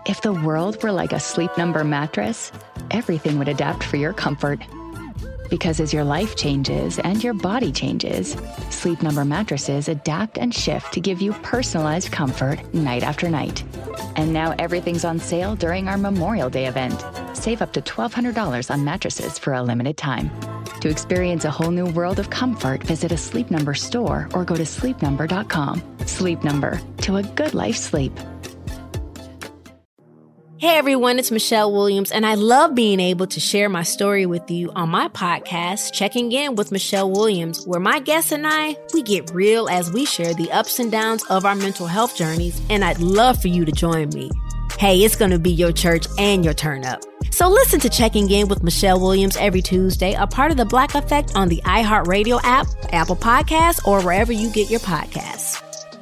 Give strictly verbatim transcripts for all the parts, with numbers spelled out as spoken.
If the world were like a Sleep Number mattress, everything would adapt for your comfort. Because as your life changes and your body changes, Sleep Number mattresses adapt and shift to give you personalized comfort night after night. And now everything's on sale during our Memorial Day event. Save up to twelve hundred dollars on mattresses for a limited time. To experience a whole new world of comfort, visit a Sleep Number store or go to sleep number dot com. Sleep Number, to a good life sleep. Hey everyone, it's Michelle Williams, and I love being able to share my story with you on my podcast, Checking In with Michelle Williams, where my guests and I, we get real as we share the ups and downs of our mental health journeys, and I'd love for you to join me. Hey, it's going to be your church and your turn up. So listen to Checking In with Michelle Williams every Tuesday, a part of the Black Effect on the iHeartRadio app, Apple Podcasts, or wherever you get your podcasts.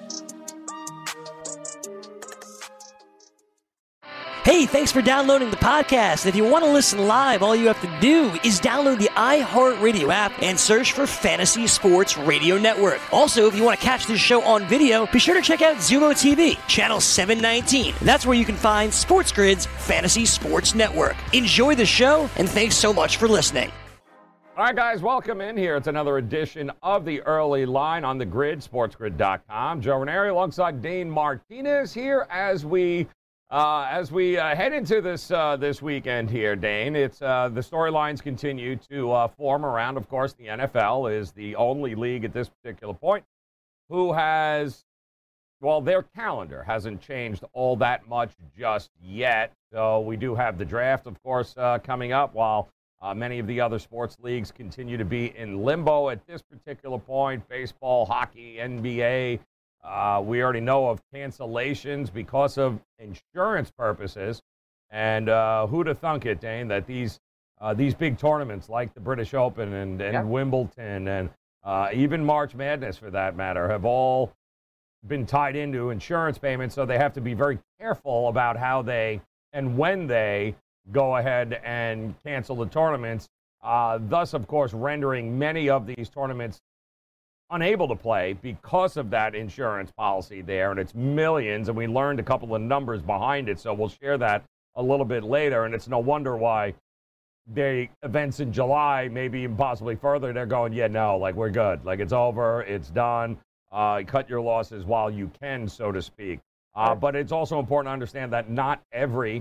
Hey, thanks for downloading the podcast. If you want to listen live, all you have to do is download the iHeartRadio app and search for Fantasy Sports Radio Network. Also, if you want to catch this show on video, be sure to check out Zumo T V, channel seven nineteen. That's where you can find Sports Grid's Fantasy Sports Network. Enjoy the show, and thanks so much for listening. All right, guys, welcome in here. It's another edition of the Early Line on the Grid, sports grid dot com. Joe Ranieri alongside Dane Martinez here as we Uh, as we uh, head into this uh, this weekend here, Dane. It's uh, the storylines continue to uh, form around, of course, the N F L is the only league at this particular point who has, well, their calendar hasn't changed all that much just yet. So we do have the draft, of course, uh, coming up, while uh, many of the other sports leagues continue to be in limbo at this particular point. Baseball, hockey, N B A. Uh, we already know of cancellations because of insurance purposes. And uh, who'd have thunk it, Dane, that these uh, these big tournaments like the British Open and, and yeah. Wimbledon and uh, even March Madness, for that matter, have all been tied into insurance payments. So they have to be very careful about how they and when they go ahead and cancel the tournaments, uh, thus, of course, rendering many of these tournaments unable to play because of that insurance policy there, and it's millions, and we learned a couple of numbers behind it, so we'll share that a little bit later, and it's no wonder why the events in July, maybe even possibly further, they're going, yeah, no, like, we're good. Like, it's over, it's done. Uh, cut your losses while you can, so to speak. Uh, right. But it's also important to understand that not every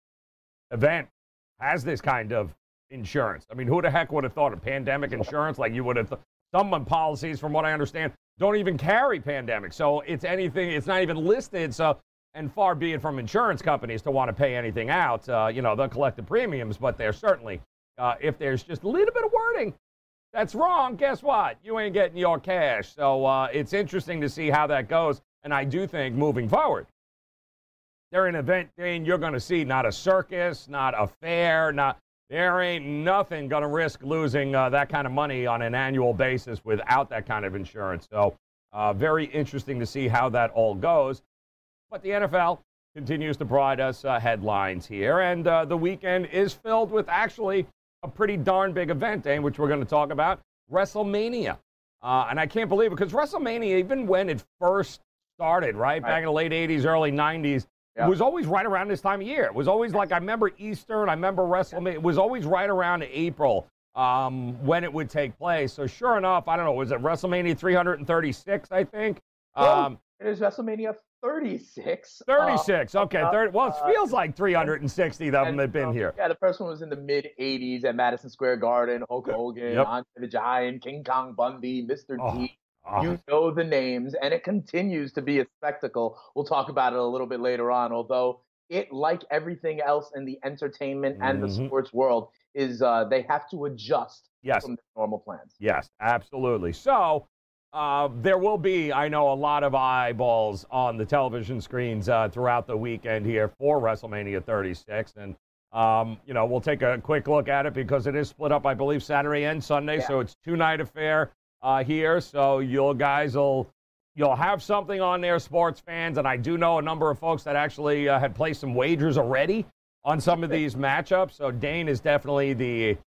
event has this kind of insurance. I mean, who the heck would have thought of pandemic insurance? Like, you would have th- Some policies, from what I understand, don't even carry pandemic. So it's anything, it's not even listed. So, and far be it from insurance companies to want to pay anything out. Uh, you know, they'll collect the premiums, but they're certainly, uh, if there's just a little bit of wording that's wrong, guess what? You ain't getting your cash. So uh, it's interesting to see how that goes. And I do think moving forward, they're an event, Dane, you're going to see not a circus, not a fair, not. There ain't nothing going to risk losing uh, that kind of money on an annual basis without that kind of insurance. So uh, very interesting to see how that all goes. But the N F L continues to provide us uh, headlines here. And uh, the weekend is filled with actually a pretty darn big event, eh, which we're going to talk about, WrestleMania. Uh, and I can't believe it, because WrestleMania, even when it first started, right, right. back in the late eighties, early nineties, yeah. It was always right around this time of year. It was always like, I remember Easter and I remember WrestleMania. It was always right around April um, when it would take place. So sure enough, I don't know, was it WrestleMania three thirty-six, I think? Um, it is WrestleMania thirty-six. thirty-six, uh, okay. thirty, well, it feels like three hundred sixty of them have been um, here. Yeah, the first one was in the mid-eighties at Madison Square Garden. Hulk Hogan, yep. Andre the Giant, King Kong Bundy, Mister Oh. T. You know the names, and it continues to be a spectacle. We'll talk about it a little bit later on, although it, like everything else in the entertainment and mm-hmm. the sports world, is uh, they have to adjust yes. from the normal plans. Yes, absolutely. So uh, there will be, I know, a lot of eyeballs on the television screens uh, throughout the weekend here for WrestleMania thirty-six, and um, you know, we'll take a quick look at it because it is split up, I believe, Saturday and Sunday, yeah. so it's two-night affair. Uh, here, so you guys will you'll have something on there, sports fans, and I do know a number of folks that actually uh, had placed some wagers already on some of these matchups. So Dane is definitely the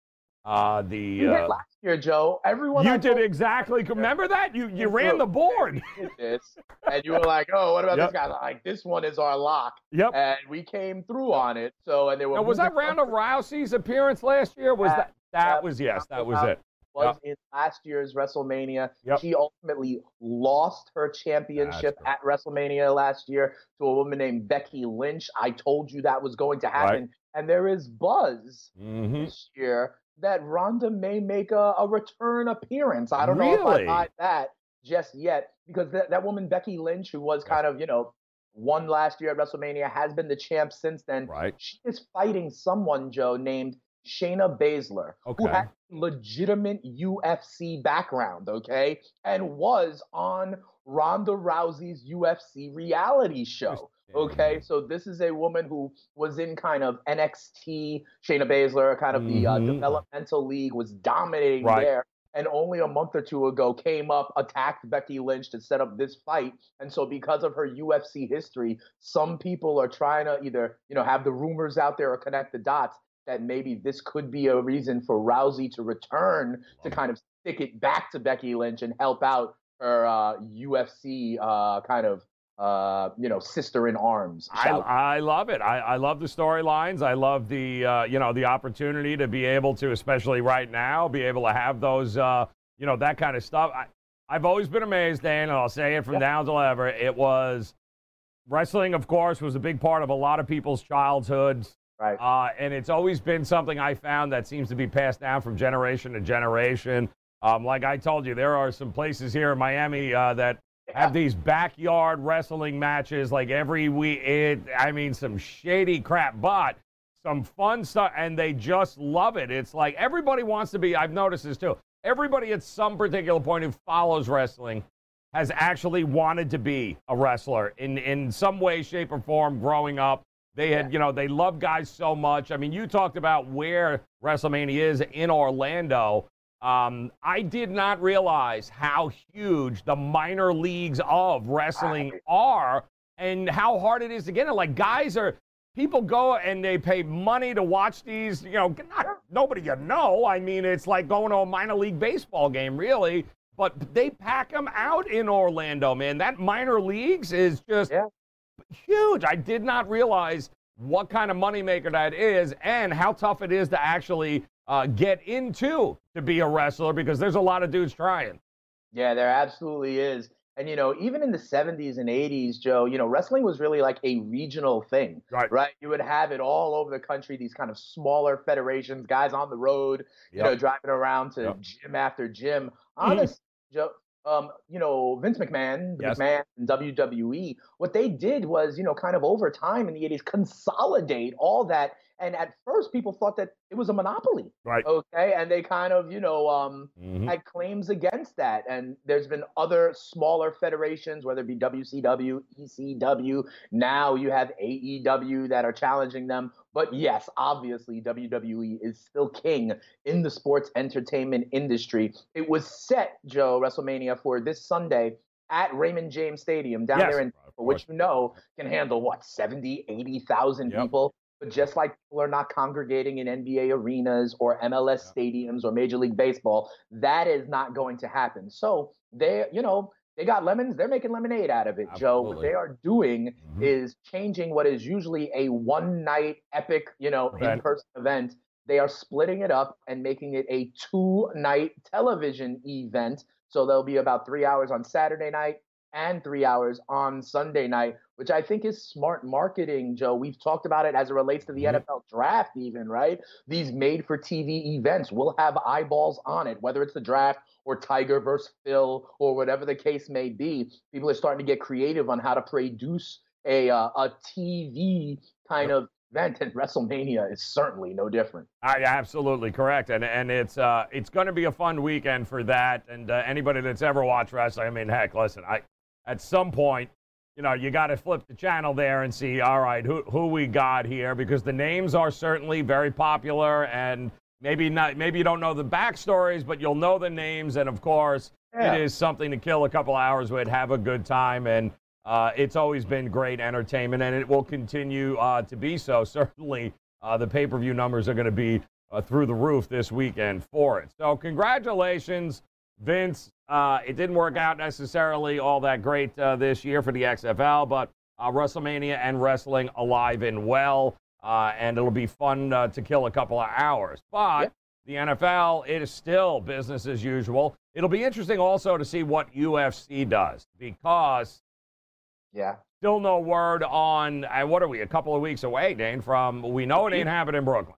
Uh, the you uh, did last year, Joe. Everyone you I did exactly. Remember that you you ran the board. Did this, and you were like, "Oh, what about Yep. this guy?" Like, this one is our lock. Yep. And we came through on it. So, and they were. Now, was that Ronda Rousey's appearance last year? Was that that, that was yes, that was Rousey it. Was Yep. in last year's WrestleMania. Yep. She ultimately lost her championship That's at WrestleMania last year to a woman named Becky Lynch. I told you that was going to happen. Right. And there is buzz Mm-hmm. this year that Ronda may make a, a return appearance. I don't know Really? if I buy that just yet, because that, that woman, Becky Lynch, who was kind of, you know, won last year at WrestleMania, has been the champ since then. Right. She is fighting someone, Joe, named Shayna Baszler, Okay. who has legitimate U F C background, okay, and was on Ronda Rousey's U F C reality show. Okay, so this is a woman who was in kind of N X T, Shayna Baszler, kind of the uh, Mhm. developmental league, was dominating Right. there, and only a month or two ago came up, attacked Becky Lynch to set up this fight. And so because of her U F C history, some people are trying to either, you know, have the rumors out there or connect the dots that maybe this could be a reason for Rousey to return to kind of stick it back to Becky Lynch and help out her uh, U F C uh, kind of uh, you know, sister in arms. I, I love it. I, I love the storylines. I love the, uh, you know, the opportunity to be able to, especially right now, be able to have those, uh, you know, that kind of stuff. I, I've always been amazed, Dan, and I'll say it from Yeah. down till ever. It was, wrestling, of course, was a big part of a lot of people's childhoods. Right. Uh, and it's always been something I found that seems to be passed down from generation to generation. Um, like I told you, there are some places here in Miami uh, that have these backyard wrestling matches like every week. It, I mean, some shady crap, but some fun stuff, and they just love it. It's like everybody wants to be, I've noticed this too, everybody at some particular point who follows wrestling has actually wanted to be a wrestler in, in some way, shape, or form growing up. They had, you know, they love guys so much. I mean, you talked about where WrestleMania is in Orlando. Um, I did not realize how huge the minor leagues of wrestling are and how hard it is to get in. Like, guys are, people go and they pay money to watch these, you know, not, nobody you know. I mean, it's like going to a minor league baseball game, really. But they pack them out in Orlando, man. That minor leagues is just Yeah. huge. I did not realize what kind of moneymaker that is and how tough it is to actually uh, get into to be a wrestler, because there's a lot of dudes trying. Yeah, there absolutely is. And, you know, even in the seventies and eighties, Joe, you know, wrestling was really like a regional thing, Right. right? You would have it all over the country, these kind of smaller federations, guys on the road, you Yep. know, driving around to Yep. gym after gym. Honestly, Joe, um, you know, Vince McMahon, the Yes. McMahon and W W E, what they did was, you know, kind of over time in the eighties, consolidate all that. And at first, people thought that it was a monopoly. Right. Okay. And they kind of, you know, um, Mhm. had claims against that. And there's been other smaller federations, whether it be W C W, E C W. Now you have A E W that are challenging them. But yes, obviously, W W E is still king in the sports entertainment industry. It was set, Joe, WrestleMania for this Sunday at Raymond James Stadium down Yes, there in, of which course. you know can handle what, seventy, eighty thousand Yep. people. But just like people are not congregating in N B A arenas or M L S stadiums or Major League Baseball, that is not going to happen. So they, you know, they got lemons. They're making lemonade out of it, Joe. What Absolutely. they are doing Mhm. is changing what is usually a one-night epic, you know, Event. in-person event. They are splitting it up and making it a two-night television event. So there'll be about three hours on Saturday night and three hours on Sunday night, which I think is smart marketing, Joe. We've talked about it as it relates to the Mhm. N F L draft even, right? These made-for-T V events will have eyeballs on it, whether it's the draft or Tiger versus Phil or whatever the case may be. People are starting to get creative on how to produce a, uh, a T V kind of event, and WrestleMania is certainly no different. I, absolutely correct, and and it's uh it's going to be a fun weekend for that. And uh, anybody that's ever watched wrestling, I mean, heck, listen, I at some point, you know, you got to flip the channel there and see, all right, who who we got here, because the names are certainly very popular, and maybe not, maybe you don't know the backstories, but you'll know the names, and of course, Yeah. it is something to kill a couple hours with, have a good time, and uh, it's always been great entertainment, and it will continue uh, to be so. Certainly, uh, the pay-per-view numbers are going to be uh, through the roof this weekend for it. So congratulations, Vince. Uh, it didn't work out necessarily all that great uh, this year for the X F L, but uh, WrestleMania and wrestling alive and well, uh, and it'll be fun uh, to kill a couple of hours. But yeah. The N F L, it is still business as usual. It'll be interesting also to see what U F C does, because yeah, still no word on, uh, what are we, a couple of weeks away, Dane, from, we know it ain't happening in Brooklyn.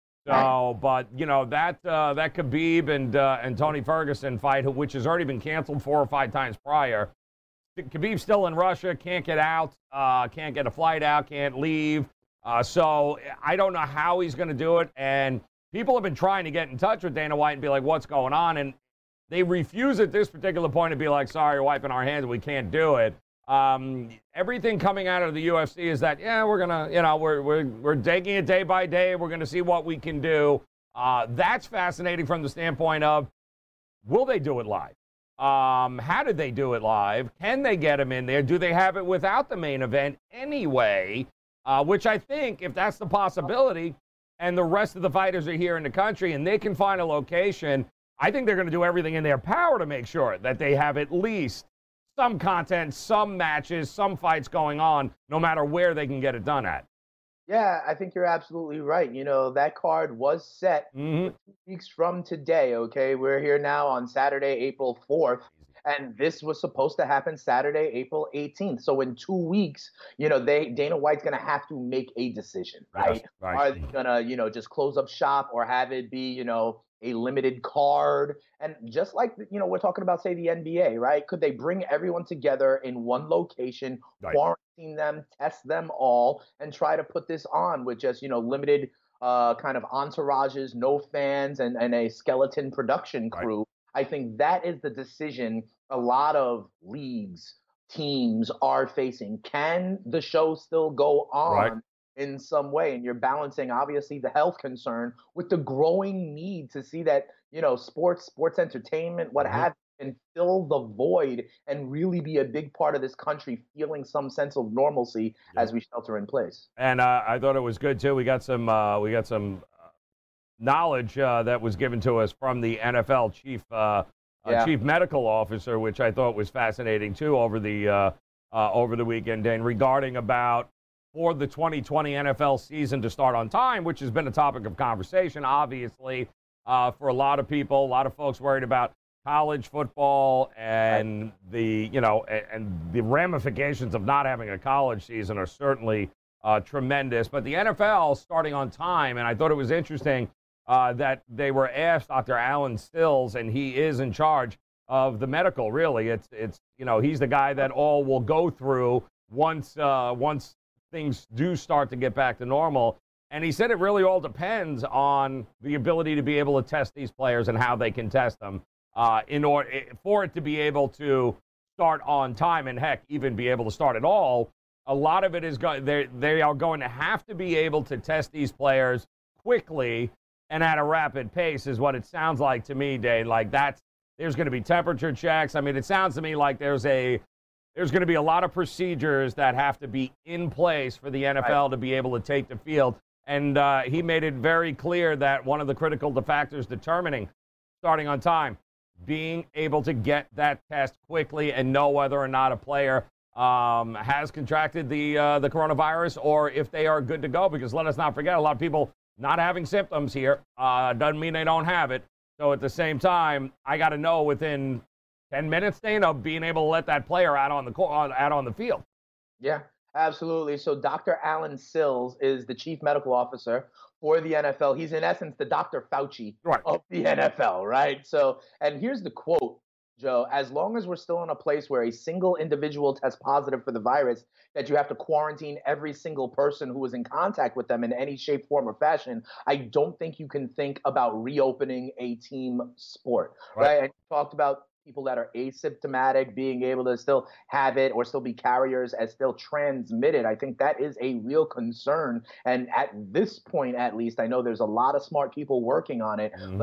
So, but, you know, that uh, that Khabib and uh, and Tony Ferguson fight, which has already been canceled four or five times prior, Khabib's still in Russia, can't get out, uh, can't get a flight out, can't leave. Uh, so I don't know how he's going to do it. And people have been trying to get in touch with Dana White and be like, what's going on? And they refuse at this particular point to be like, sorry, we're wiping our hands, we can't do it. Um, everything coming out of the U F C is that, yeah, we're going to, you know, we're, we're, we're taking it day by day. We're going to see what we can do. Uh, that's fascinating from the standpoint of, will they do it live? Um, how did they do it live? Can they get them in there? Do they have it without the main event anyway? Uh, which I think, if that's the possibility, and the rest of the fighters are here in the country and they can find a location, I think they're going to do everything in their power to make sure that they have at least some content, some matches, some fights going on, no matter where they can get it done at. Yeah, I think you're absolutely right. You know, that card was set mm-hmm. two weeks from today, okay? We're here now on Saturday, April fourth, and this was supposed to happen Saturday, April eighteenth. So in two weeks, you know, they Dana White's going to have to make a decision, right? Yes, right. Are they going to, you know, just close up shop or have it be, you know, a limited card? And just like, you know, we're talking about, say, the N B A, right? Could they bring everyone together in one location, right. quarantine them, test them all, and try to put this on with just, you know, limited uh, kind of entourages, no fans, and, and a skeleton production crew? Right. I think that is the decision a lot of leagues, teams are facing. Can the show still go on? Right. In some way? And you're balancing, obviously, the health concern with the growing need to see that, you know, sports, sports entertainment, what mm-hmm. have you, can fill the void and really be a big part of this country feeling some sense of normalcy yeah. as we shelter in place. And uh, I thought it was good, too. We got some, uh, we got some uh, knowledge uh, that was given to us from the N F L chief, uh, yeah. uh, chief medical officer, which I thought was fascinating, too, over the, uh, uh, over the weekend, and regarding about for the twenty twenty N F L season to start on time, which has been a topic of conversation, obviously, uh, for a lot of people, a lot of folks worried about college football and the, you know, and, and the ramifications of not having a college season are certainly uh, tremendous. But the N F L starting on time, and I thought it was interesting uh, that they were asked Doctor Alan Sills, and he is in charge of the medical, really. It's, it's you know, he's the guy that all will go through once, uh, once, things do start to get back to normal. And he said it really all depends on the ability to be able to test these players and how they can test them uh, in order for it to be able to start on time, and heck, even be able to start at all. A lot of it is going, they they are going to have to be able to test these players quickly and at a rapid pace, is what it sounds like to me, Dave. Like that's, there's going to be temperature checks. I mean, it sounds to me like there's a There's going to be a lot of procedures that have to be in place for the N F L right. to be able to take the field. And uh, he made it very clear that one of the critical factors determining starting on time, being able to get that test quickly and know whether or not a player um, has contracted the uh, the coronavirus or if they are good to go. Because let us not forget, a lot of people not having symptoms here uh, doesn't mean they don't have it. So at the same time, I got to know within ten minutes, Dane, of being able to let that player out on the out on the field. Yeah, absolutely. So Doctor Alan Sills is the chief medical officer for the N F L. He's in essence the Doctor Fauci right. of the N F L, right? So, and here's the quote, Joe: as long as we're still in a place where a single individual tests positive for the virus, that you have to quarantine every single person who was in contact with them in any shape, form, or fashion, I don't think you can think about reopening a team sport, right? right? And you talked about people that are asymptomatic being able to still have it or still be carriers as still transmitted. I think that is a real concern. And at this point, at least, I know there's a lot of smart people working on it, mm-hmm. but at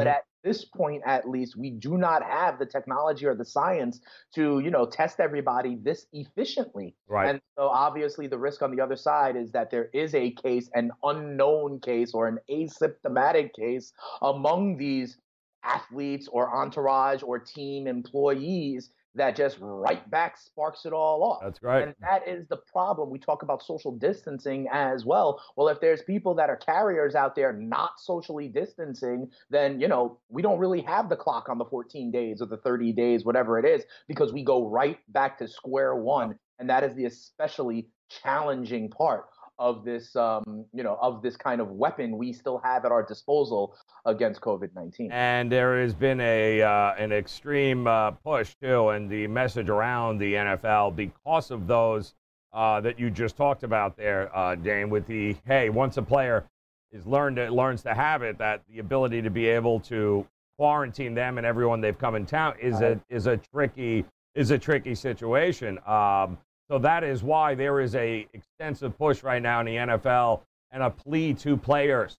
this point, at least, we do not have the technology or the science to, you know, test everybody this efficiently. Right. And so obviously the risk on the other side is that there is a case, an unknown case or an asymptomatic case among these athletes or entourage or team employees that just right back sparks it all off. That's right. And that is the problem. We talk about social distancing as well. Well, if there's people that are carriers out there not socially distancing, then, you know, we don't really have the clock on the fourteen days or the thirty days, whatever it is, because we go right back to square one. And that is the especially challenging part of this, um, you know, of this kind of weapon we still have at our disposal against COVID nineteen. And there has been a uh, an extreme uh, push too, and the message around the N F L because of those uh, that you just talked about there, uh, Dane. With the hey, once a player is learned to, learns to have it, that the ability to be able to quarantine them and everyone they've come in town is a is a tricky is a tricky situation. Um, So that is why there is a extensive push right now in the N F L and a plea to players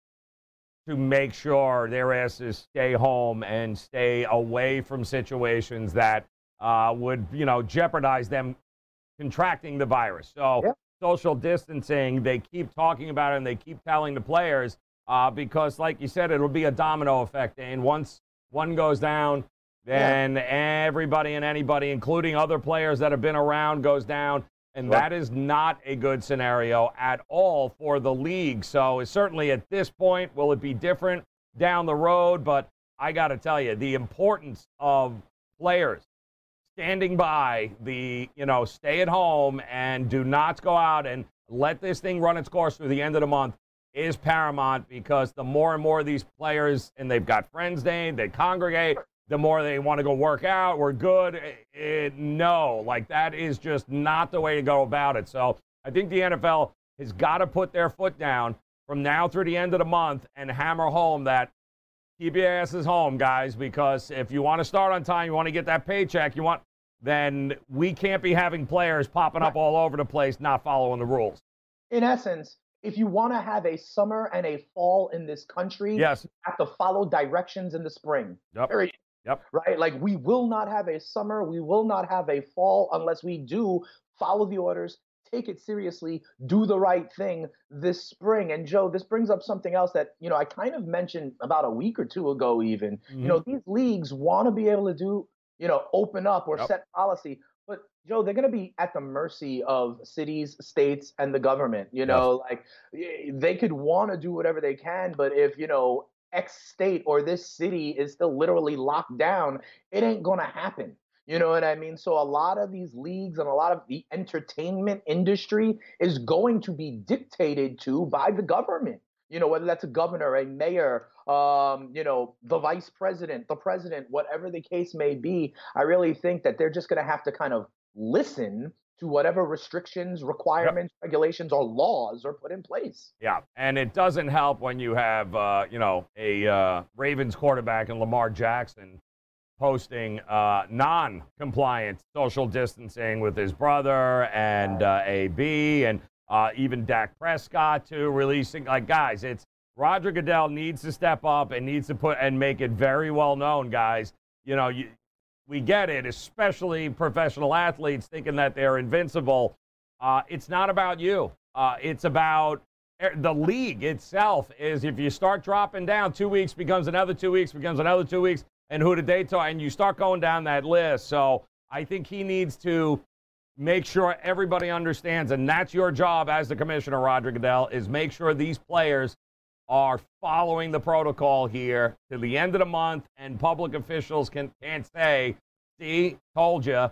to make sure their asses stay home and stay away from situations that uh, would, you know, jeopardize them contracting the virus. So yeah. Social distancing, they keep talking about it and they keep telling the players uh, because, like you said, it'll be a domino effect. And once one goes down, then yeah. everybody and anybody, including other players that have been around, goes down. And Sure. that is not a good scenario at all for the league. So certainly at this point, will it be different down the road? But I got to tell you, the importance of players standing by the, you know, stay at home and do not go out and let this thing run its course through the end of the month is paramount, because the more and more of these players, and they've got friends, they, they congregate, the more they want to go work out, we're good. It, it, no, like that is just not the way to go about it. So I think the N F L has got to put their foot down from now through the end of the month and hammer home that keep your asses home, guys, because if you want to start on time, you want to get that paycheck, you want, then we can't be having players popping up all over the place not following the rules. In essence, if you want to have a summer and a fall in this country, yes. you have to follow directions in the spring. Yep. Period. Yep. Right? Like, we will not have a summer, we will not have a fall unless we do follow the orders, take it seriously, do the right thing this spring. And Joe, this brings up something else that, you know, I kind of mentioned about a week or two ago even. Mm-hmm. You know, these leagues want to be able to do, you know, open up or yep. set policy. But, Joe, they're going to be at the mercy of cities, states, and the government. You know, yes. like, they could want to do whatever they can, but if, you know, X state or this city is still literally locked down, it ain't going to happen. You know what I mean? So a lot of these leagues and a lot of the entertainment industry is going to be dictated to by the government. You know, whether that's a governor, a mayor, um, you know, the vice president, the president, whatever the case may be. I really think that they're just going to have to kind of listen to whatever restrictions, requirements, yep. regulations, or laws are put in place. Yeah, and it doesn't help when you have, uh, you know, a uh, Ravens quarterback in Lamar Jackson posting uh, non-compliant social distancing with his brother and uh, A B, and uh, even Dak Prescott too, releasing, like, guys, it's Roger Goodell needs to step up and needs to put and make it very well known, guys. You know, you. We get it, especially professional athletes thinking that they're invincible. Uh, it's not about you. Uh, it's about the league itself. Is if you start dropping down, two weeks becomes another two weeks, becomes another two weeks, and who did they talk? And you start going down that list. So I think he needs to make sure everybody understands, and that's your job as the commissioner, Roger Goodell, is make sure these players are following the protocol here to the end of the month, and public officials can, can't say, see, told you. Uh,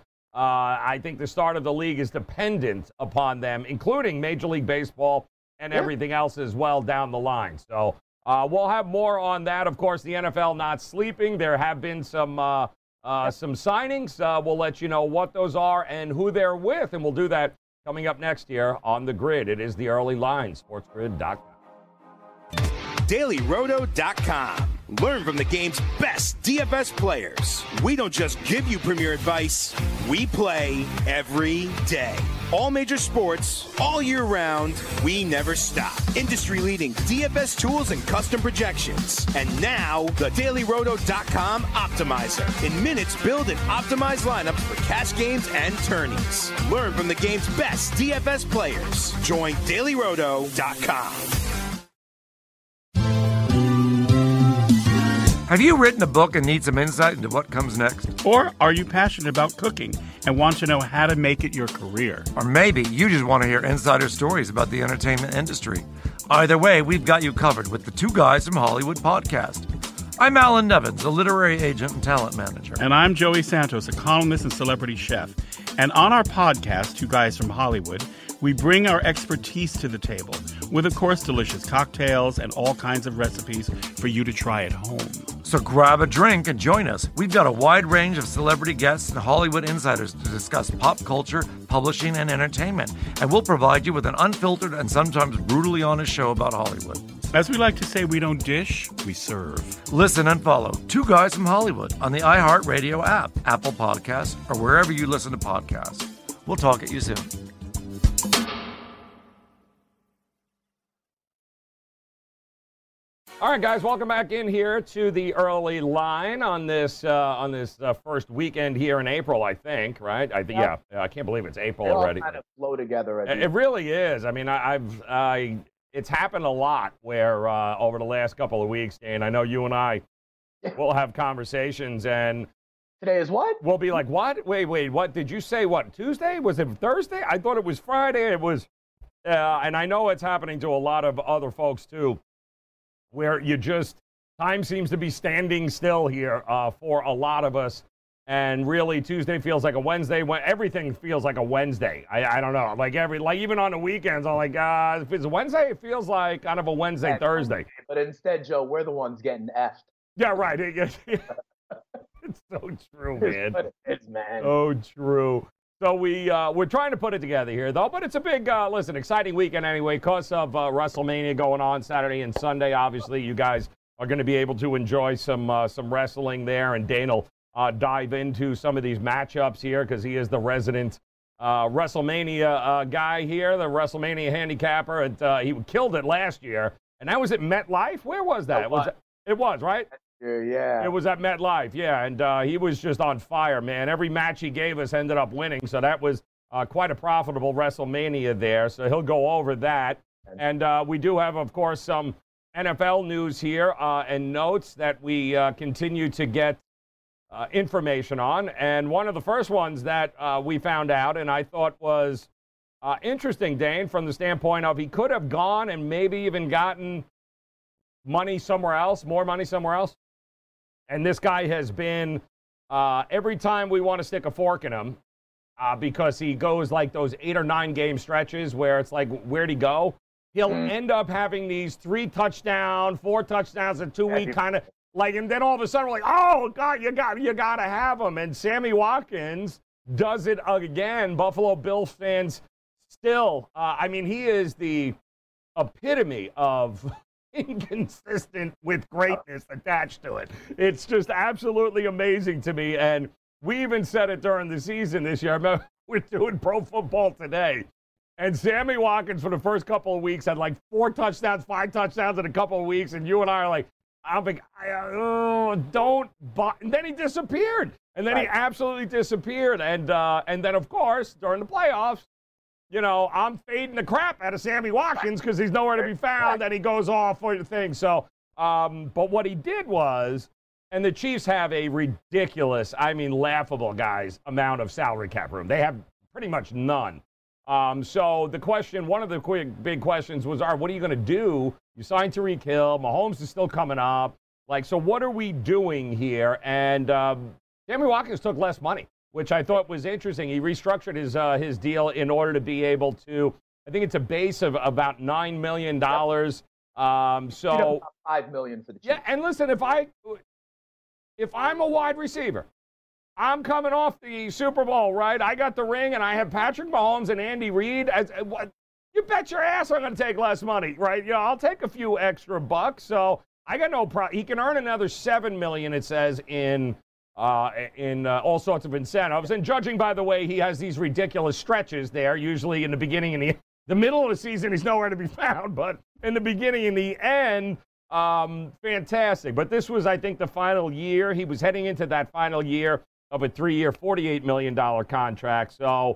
I think the start of the league is dependent upon them, including Major League Baseball and yeah. everything else as well down the line. So uh, we'll have more on that. Of course, the N F L not sleeping. There have been some uh, uh, some signings. Uh, we'll let you know what those are and who they're with, and we'll do that coming up next year on The Grid. It is the early line, sports grid dot com. Daily Roto dot com. Learn from the game's best D F S players. We don't just give you premier advice, we play every day. All major sports, all year round, we never stop. Industry-leading D F S tools and custom projections. And now, the Daily Roto dot com Optimizer. In minutes, build and optimize lineups for cash games and tourneys. Learn from the game's best D F S players. Join Daily Roto dot com. Have you written a book and need some insight into what comes next? Or are you passionate about cooking and want to know how to make it your career? Or maybe you just want to hear insider stories about the entertainment industry. Either way, we've got you covered with the Two Guys from Hollywood podcast. I'm Alan Nevins, a literary agent and talent manager. And I'm Joey Santos, a columnist and celebrity chef. And on our podcast, Two Guys from Hollywood, we bring our expertise to the table with, of course, delicious cocktails and all kinds of recipes for you to try at home. So grab a drink and join us. We've got a wide range of celebrity guests and Hollywood insiders to discuss pop culture, publishing, and entertainment. And we'll provide you with an unfiltered and sometimes brutally honest show about Hollywood. As we like to say, we don't dish, we serve. Listen and follow Two Guys from Hollywood on the iHeartRadio app, Apple Podcasts, or wherever you listen to podcasts. We'll talk at you soon. All right, guys, welcome back in here to the early line on this uh, on this uh, first weekend here in April, I think, right? I think, yeah. yeah. I can't believe it's April they all already. Kind of flow together. It, it really is. I mean, I, I've I it's happened a lot where uh, over the last couple of weeks, and I know you and I will have conversations, and today is what? We'll be like, what? Wait, wait, what did you say? What, Tuesday? Was it Thursday? I thought it was Friday. It was, uh, and I know it's happening to a lot of other folks too, where you just, time seems to be standing still here uh, for a lot of us. And really, Tuesday feels like a Wednesday. When everything feels like a Wednesday. I, I don't know. Like every, like even on the weekends, I'm like, uh, if it's a Wednesday, it feels like kind of a Wednesday, yeah, Thursday. But instead, Joe, we're the ones getting effed. Yeah, right. It's so true, man. But it is, man. So true. So we, uh, we're trying to put it together here, though. But it's a big, uh, listen, exciting weekend anyway, because of uh, WrestleMania going on Saturday and Sunday. Obviously, you guys are going to be able to enjoy some uh, some wrestling there. And Dane will uh, dive into some of these matchups here because he is the resident uh, WrestleMania uh, guy here, the WrestleMania handicapper. And, uh, he killed it last year. And that was at MetLife? Where was that? It was. was. It, it was, right? Yeah. It was at MetLife, yeah, and uh, he was just on fire, man. Every match he gave us ended up winning, so that was uh, quite a profitable WrestleMania there, so he'll go over that. And uh, we do have, of course, some N F L news here uh, and notes that we uh, continue to get uh, information on. And one of the first ones that uh, we found out, and I thought was uh, interesting, Dane, from the standpoint of he could have gone and maybe even gotten money somewhere else, more money somewhere else. And this guy has been, uh, every time we want to stick a fork in him, uh, because he goes like those eight or nine game stretches where it's like, where'd he go? He'll mm. end up having these three touchdown, four touchdowns in two week kind of like, and then all of a sudden we're like, oh God, you got, you got to have him. And Sammy Watkins does it again. Buffalo Bills fans still, uh, I mean, he is the epitome of inconsistent with greatness attached to it. It's just absolutely amazing to me. And we even said it during the season this year. I remember we're doing Pro Football Today. And Sammy Watkins for the first couple of weeks had like four touchdowns, five touchdowns in a couple of weeks. And you and I are like, I'm like, oh, don't. Buy. And then he disappeared. And then right. he absolutely disappeared. And uh, and then, of course, during the playoffs, you know, I'm fading the crap out of Sammy Watkins because he's nowhere to be found, and he goes off for the thing. So, um, but what he did was, and the Chiefs have a ridiculous, I mean, laughable, guys, amount of salary cap room. They have pretty much none. Um, so the question, one of the quick, big questions was, all right, what are you going to do? You signed Tyreek Hill. Mahomes is still coming up. Like, so what are we doing here? And um, Sammy Watkins took less money, which I thought was interesting. He restructured his uh, his deal in order to be able to, I think it's a base of about nine million dollars. Um, so five million dollars for the Chiefs. Yeah, and listen, if I if I'm a wide receiver, I'm coming off the Super Bowl, right? I got the ring, and I have Patrick Mahomes and Andy Reid. As, what, you bet your ass I'm going to take less money, right? Yeah, I'll take a few extra bucks. So I got no problem. He can earn another seven million dollars, it says, in uh, in uh, all sorts of incentives. And judging by the way he has these ridiculous stretches there, usually in the beginning and the, the middle of the season, he's nowhere to be found. But in the beginning and the end, um, fantastic. But this was, I think, the final year. He was heading into that final year of a three-year, forty-eight million dollars contract. So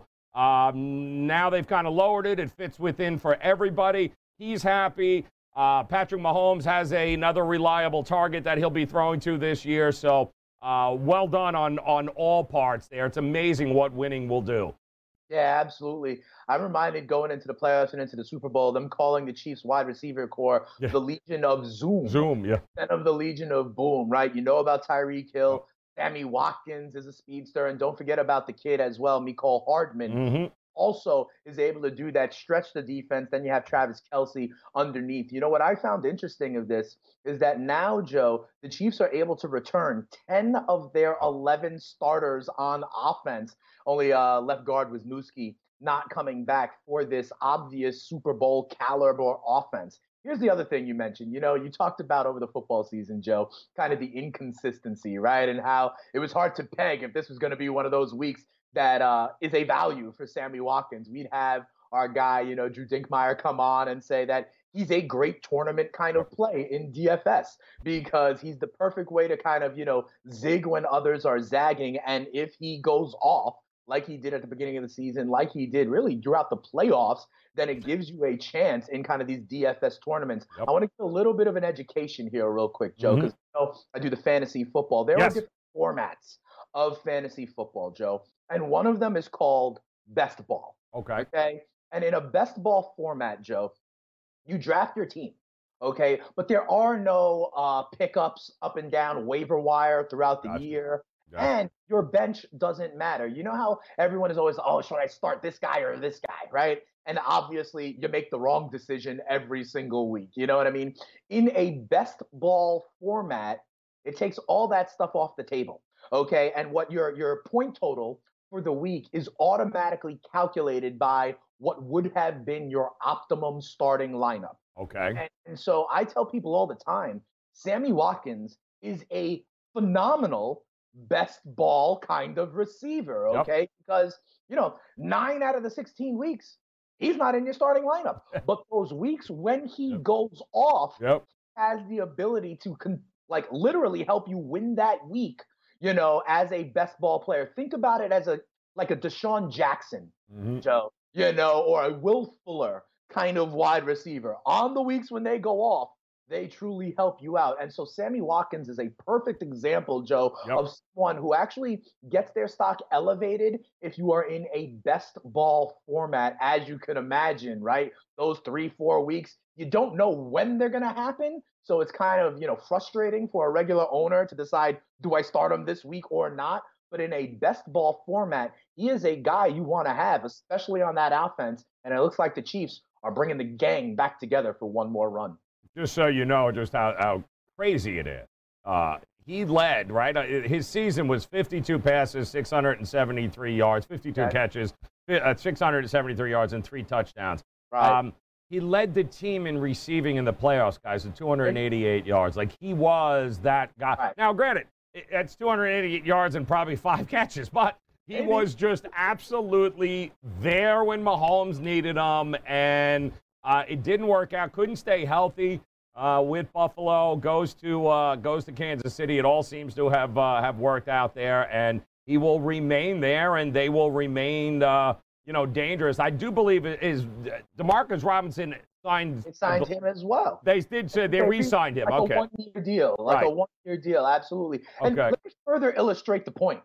um, now they've kind of lowered it. It fits within for everybody. He's happy. Uh, Patrick Mahomes has a, another reliable target that he'll be throwing to this year. So uh, well done on, on all parts there. It's amazing what winning will do. Yeah, absolutely. I'm reminded going into the playoffs and into the Super Bowl, them calling the Chiefs wide receiver core yeah. the Legion of Zoom. Zoom, yeah. Instead of the Legion of Boom, right? You know about Tyreek Hill. Oh. Sammy Watkins is a speedster. And don't forget about the kid as well, Mecole Hardman. Mm-hmm. Also is able to do that, stretch the defense. Then you have Travis Kelce underneath. You know what I found interesting of this is that now, Joe, the Chiefs are able to return ten of their eleven starters on offense. Only uh, left guard was Wisniewski not coming back for this obvious Super Bowl caliber offense. Here's the other thing you mentioned. You know, you talked about over the football season, Joe, kind of the inconsistency, right? And how it was hard to peg if this was going to be one of those weeks that uh, is a value for Sammy Watkins. We'd have our guy, you know, Drew Dinkmeyer come on and say that he's a great tournament kind of play in D F S because he's the perfect way to kind of, you know, zig when others are zagging. And if he goes off like he did at the beginning of the season, like he did really throughout the playoffs, then it gives you a chance in kind of these D F S tournaments. Yep. I want to get a little bit of an education here real quick, Joe, because mm-hmm. you know, I do the fantasy football. There yes. are different formats of fantasy football, Joe. And one of them is called best ball. Okay. Okay. And in a best ball format, Joe, you draft your team. Okay. But there are no uh, pickups up and down waiver wire throughout the gotcha. year. Gotcha. And your bench doesn't matter. You know how everyone is always, oh, should I start this guy or this guy? Right. And obviously you make the wrong decision every single week. You know what I mean? In a best ball format, it takes all that stuff off the table. Okay. And what your your point total for the week is automatically calculated by what would have been your optimum starting lineup. Okay. And, and so I tell people all the time, Sammy Watkins is a phenomenal best ball kind of receiver, okay? Yep. Because, you know, nine out of the sixteen weeks, he's not in your starting lineup. But those weeks when he yep. goes off, yep. has the ability to, con- like, literally help you win that week, you know, as a best ball player. Think about it as a, like a Deshaun Jackson, mm-hmm. Joe, you know, or a Will Fuller kind of wide receiver. On the weeks when they go off, they truly help you out. And so Sammy Watkins is a perfect example, Joe, yep. of someone who actually gets their stock elevated if you are in a best ball format, as you can imagine, right? Those three, four weeks, you don't know when they're going to happen. So it's kind of, you know, frustrating for a regular owner to decide, do I start him this week or not? But in a best ball format, he is a guy you want to have, especially on that offense. And it looks like the Chiefs are bringing the gang back together for one more run. Just so you know just how, how crazy it is. Uh, he led, right? His season was fifty-two passes, six hundred seventy-three yards, fifty-two okay. catches, uh, six hundred seventy-three yards, and three touchdowns. Right. Um, he led the team in receiving in the playoffs, guys, at two hundred eighty-eight yards. Like, he was that guy. Right. Now, granted, that's two hundred eighty-eight yards and probably five catches, but he Maybe. was just absolutely there when Mahomes needed him, and Uh, it didn't work out. Couldn't stay healthy uh, with Buffalo. Goes to uh, goes to Kansas City. It all seems to have uh, have worked out there, and he will remain there, and they will remain, uh, you know, dangerous. I do believe it is Demarcus Robinson signed. They signed him as well. They did say they re-signed him. Like okay, a one-year deal, like right. a one-year deal, absolutely. And okay. let me further illustrate the point.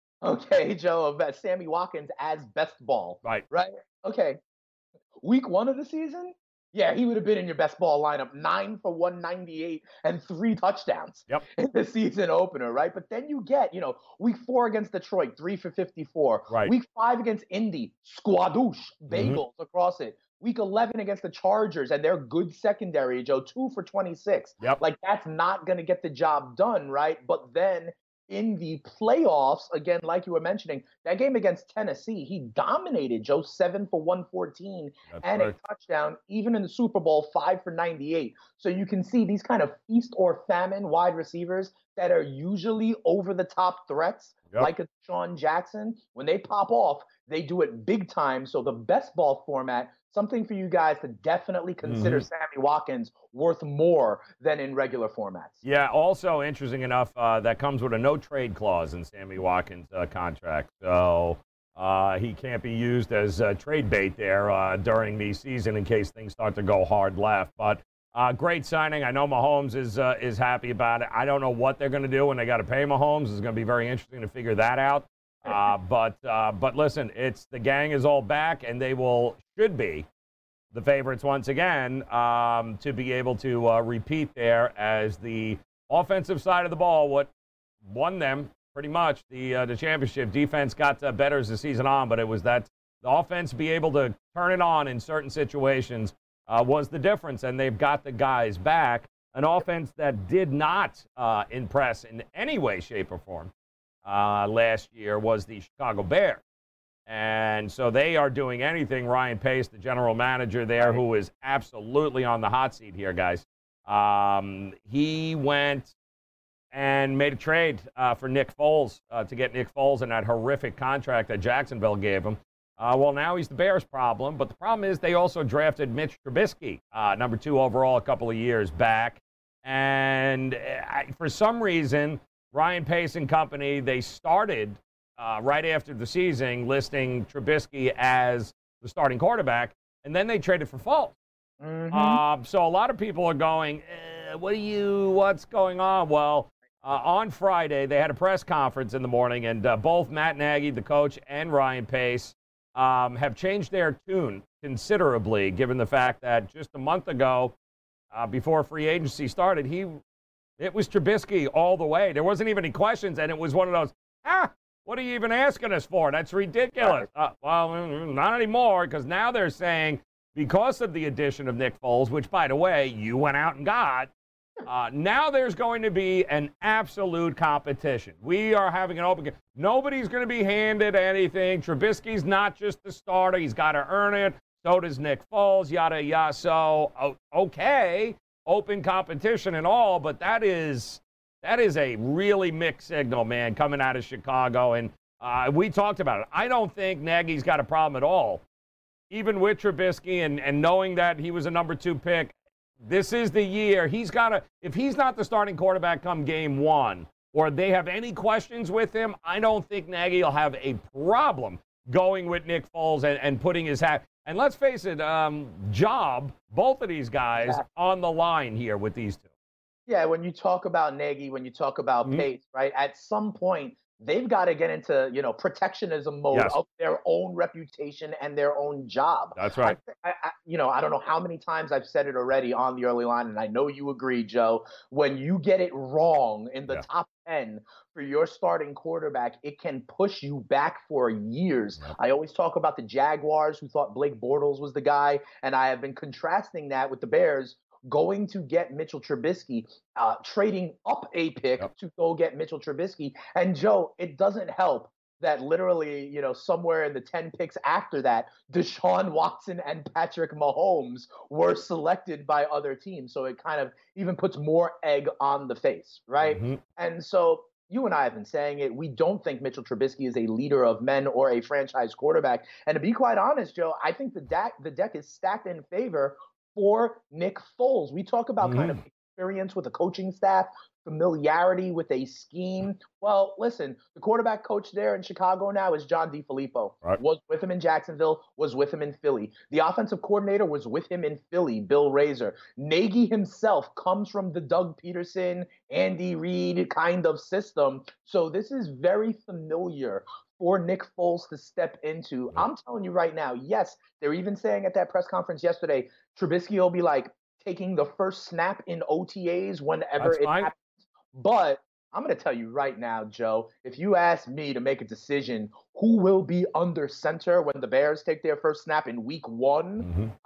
Okay, Joe, of uh, Sammy Watkins as best ball. Right. Right. Okay. Week one of the season, yeah, he would have been in your best ball lineup, nine for one ninety-eight and three touchdowns yep. in the season opener, right? But then you get, you know, week four against Detroit, three for fifty-four. Right. Week five against Indy, squadoosh, bagels mm-hmm. across it. Week eleven against the Chargers and their good secondary, Joe, two for twenty-six. Yep. Like, that's not going to get the job done, right? But then in the playoffs, again, like you were mentioning, that game against Tennessee, he dominated Joe seven for one fourteen That's and right. a touchdown. Even in the Super Bowl, five for ninety-eight. So you can see these kind of feast or famine wide receivers that are usually over the top threats, Yep. like a Sean Jackson. When they pop off, they do it big time. So the best ball format, something for you guys to definitely consider Mhm. Sammy Watkins worth more than in regular formats. Yeah, also interesting enough, uh, that comes with a no-trade clause in Sammy Watkins' uh, contract. So uh, he can't be used as uh, trade bait there uh, during the season in case things start to go hard left. But uh, great signing. I know Mahomes is uh, is happy about it. I don't know what they're going to do when they got to pay Mahomes. It's going to be very interesting to figure that out. Uh, but uh, but listen, it's the gang is all back, and they will should be the favorites once again um, to be able to uh, repeat there as the offensive side of the ball. What won them pretty much the uh, the championship. Defense got uh, better as the season on, but it was that the offense be able to turn it on in certain situations uh, was the difference, and they've got the guys back. An offense that did not uh, impress in any way, shape, or form uh, last year was the Chicago Bears. And so they are doing anything. Ryan Pace, the general manager there, who is absolutely on the hot seat here, guys. Um, he went and made a trade uh, for Nick Foles uh, to get Nick Foles in that horrific contract that Jacksonville gave him. Uh, well, now he's the Bears' problem, but the problem is they also drafted Mitch Trubisky, uh, number two overall a couple of years back. And I, for some reason, Ryan Pace and company, they started uh, right after the season listing Trubisky as the starting quarterback, and then they traded for Foles. Mm-hmm. Um, so a lot of people are going, eh, what do you, what's going on? Well, uh, on Friday, they had a press conference in the morning, and uh, both Matt Nagy, the coach, and Ryan Pace um, have changed their tune considerably, given the fact that just a month ago, uh, before free agency started, he it was Trubisky all the way. There wasn't even any questions, and it was one of those, ah, what are you even asking us for? That's ridiculous. Uh, well, not anymore, because now they're saying, because of the addition of Nick Foles, which, by the way, you went out and got, uh, now there's going to be an absolute competition. We are having an open game. Nobody's going to be handed anything. Trubisky's not just the starter. He's got to earn it. So does Nick Foles, yada, yada. So, okay, open competition and all, but that is that is a really mixed signal, man, coming out of Chicago. And uh, we talked about it. I don't think Nagy's got a problem at all. Even with Trubisky and, and knowing that he was a number two pick, this is the year. He's got to, if he's not the starting quarterback come game one, or they have any questions with him, I don't think Nagy will have a problem going with Nick Foles and, and putting his hat. And let's face it, um, job, both of these guys yeah. on the line here with these two. Yeah, when you talk about Nagy, when you talk about mm-hmm. Pace, right, at some point, they've got to get into, you know, protectionism mode yes. of their own reputation and their own job. That's right. I, I, you know, I don't know how many times I've said it already on the early line, and I know you agree, Joe. When you get it wrong in the yeah. top ten for your starting quarterback, it can push you back for years. Yeah. I always talk about the Jaguars who thought Blake Bortles was the guy, and I have been contrasting that with the Bears going to get Mitchell Trubisky, uh, trading up a pick yep. to go get Mitchell Trubisky. And, Joe, it doesn't help that literally, you know, somewhere in the ten picks after that, Deshaun Watson and Patrick Mahomes were selected by other teams. So it kind of even puts more egg on the face, right? Mm-hmm. And so you and I have been saying it. We don't think Mitchell Trubisky is a leader of men or a franchise quarterback. And to be quite honest, Joe, I think the deck, the deck is stacked in favor for Nick Foles. We talk about mm-hmm. kind of experience with a coaching staff, familiarity with a scheme. Well, listen, the quarterback coach there in Chicago now is John DeFilippo. Right. Was with him in Jacksonville, was with him in Philly. The offensive coordinator was with him in Philly, Bill Razor. Nagy himself comes from the Doug Peterson, Andy Reid kind of system. So this is very familiar for Nick Foles to step into. Yeah. I'm telling you right now, yes, they're even saying at that press conference yesterday, Trubisky will be like taking the first snap in O T As whenever That's it fine. happens. But I'm going to tell you right now, Joe, if you ask me to make a decision who will be under center when the Bears take their first snap in week one, mm-hmm. I'm,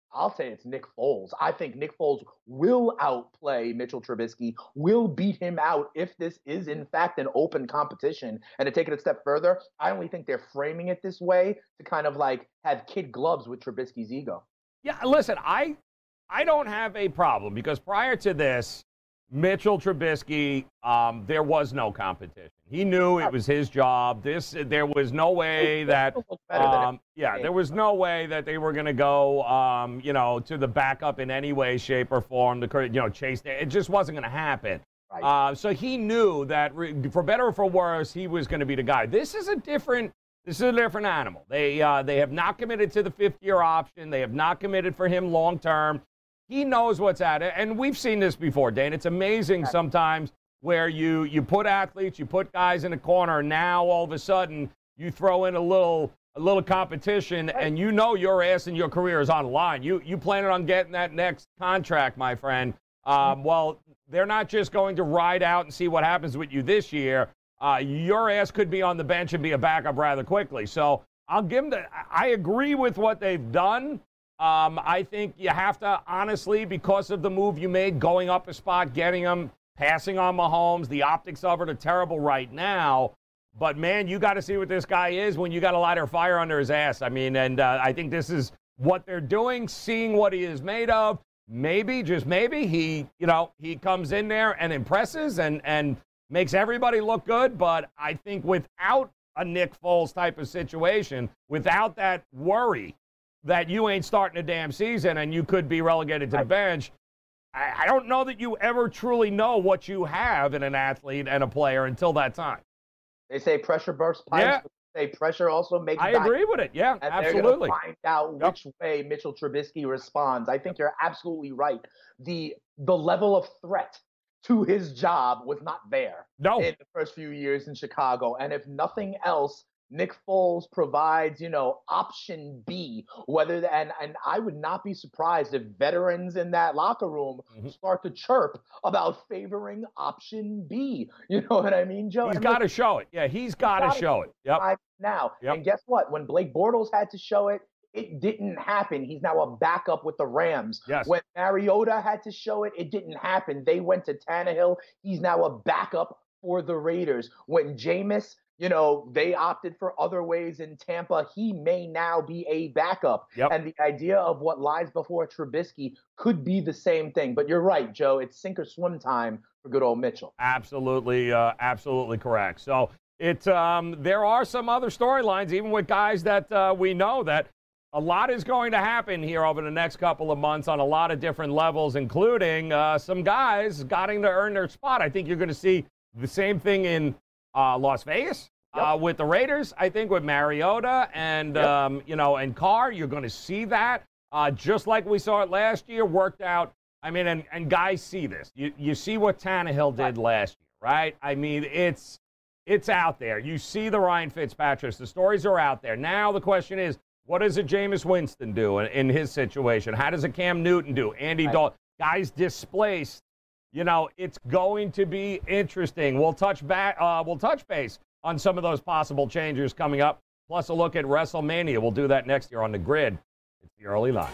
I'll say it's Nick Foles. I think Nick Foles will outplay Mitchell Trubisky, will beat him out if this is, in fact, an open competition. And to take it a step further, I only think they're framing it this way to kind of like have kid gloves with Trubisky's ego. Yeah, listen, I I don't have a problem because prior to this, Mitchell Trubisky, um, there was no competition. He knew it was his job. This, there was no way that, um, yeah, there was no way that they were going to go, um, you know, to the backup in any way, shape, or form. To, you know, chase. It just wasn't going to happen. Right. Uh, so he knew that, for better or for worse, he was going to be the guy. This is a different. This is a different animal. They uh, they have not committed to the fifth-year option. They have not committed for him long term. He knows what's at it, and we've seen this before, Dane. It's amazing sometimes where you you put athletes, you put guys in a corner, and now all of a sudden you throw in a little a little competition, right. and you know your ass and your career is on the line. You you planning on getting that next contract, my friend. Um, well, they're not just going to ride out and see what happens with you this year. Uh, your ass could be on the bench and be a backup rather quickly. So I'll give them the. I agree with what they've done. Um, I think you have to, honestly, because of the move you made, going up a spot, getting them, passing on Mahomes, the optics of it are terrible right now. But, man, you got to see what this guy is when you got a lighter fire under his ass. I mean, and uh, I think this is what they're doing, seeing what he is made of. Maybe, just maybe, he, you know, he comes in there and impresses and, and makes everybody look good. But I think without a Nick Foles type of situation, without that worry that you ain't starting a damn season and you could be relegated to the bench, I, I don't know that you ever truly know what you have in an athlete and a player until that time. They say pressure bursts pipes. Yeah. They say pressure also makes I diamonds. agree with it. Yeah, and absolutely. They're going to find out yep. which way Mitchell Trubisky responds. I think you're absolutely right. The the level of threat to his job was not there no. in the first few years in Chicago. And if nothing else, Nick Foles provides, you know, option B, whether the, and, and I would not be surprised if veterans in that locker room mm-hmm. start to chirp about favoring option B. You know what I mean, Joe? He's got to show it. Yeah, he's got to show it. Yep. Now, yep. and guess what? When Blake Bortles had to show it, it didn't happen. He's now a backup with the Rams. Yes. When Mariota had to show it, it didn't happen. They went to Tannehill. He's now a backup for the Raiders. When Jameis, you know, they opted for other ways in Tampa, he may now be a backup. Yep. And the idea of what lies before Trubisky could be the same thing. But you're right, Joe. It's sink or swim time for good old Mitchell. Absolutely, uh, absolutely correct. So it, um, there are some other storylines, even with guys that uh, we know that a lot is going to happen here over the next couple of months on a lot of different levels, including uh, some guys getting to earn their spot. I think you're going to see the same thing in Uh, Las Vegas yep. uh, with the Raiders. I think with Mariota and yep. um, you know and Carr, you're going to see that uh, just like we saw it last year. Worked out. I mean, and, and guys see this. You you see what Tannehill did last year, right? I mean, it's it's out there. You see the Ryan Fitzpatrick. The stories are out there. Now the question is, what does a Jameis Winston do in, in his situation? How does a Cam Newton do? Andy right. Dalton, guys displaced. You know, it's going to be interesting. We'll touch back. Uh, we'll touch base on some of those possible changes coming up. Plus, a look at WrestleMania. We'll do that next year on the Grid. It's the early line.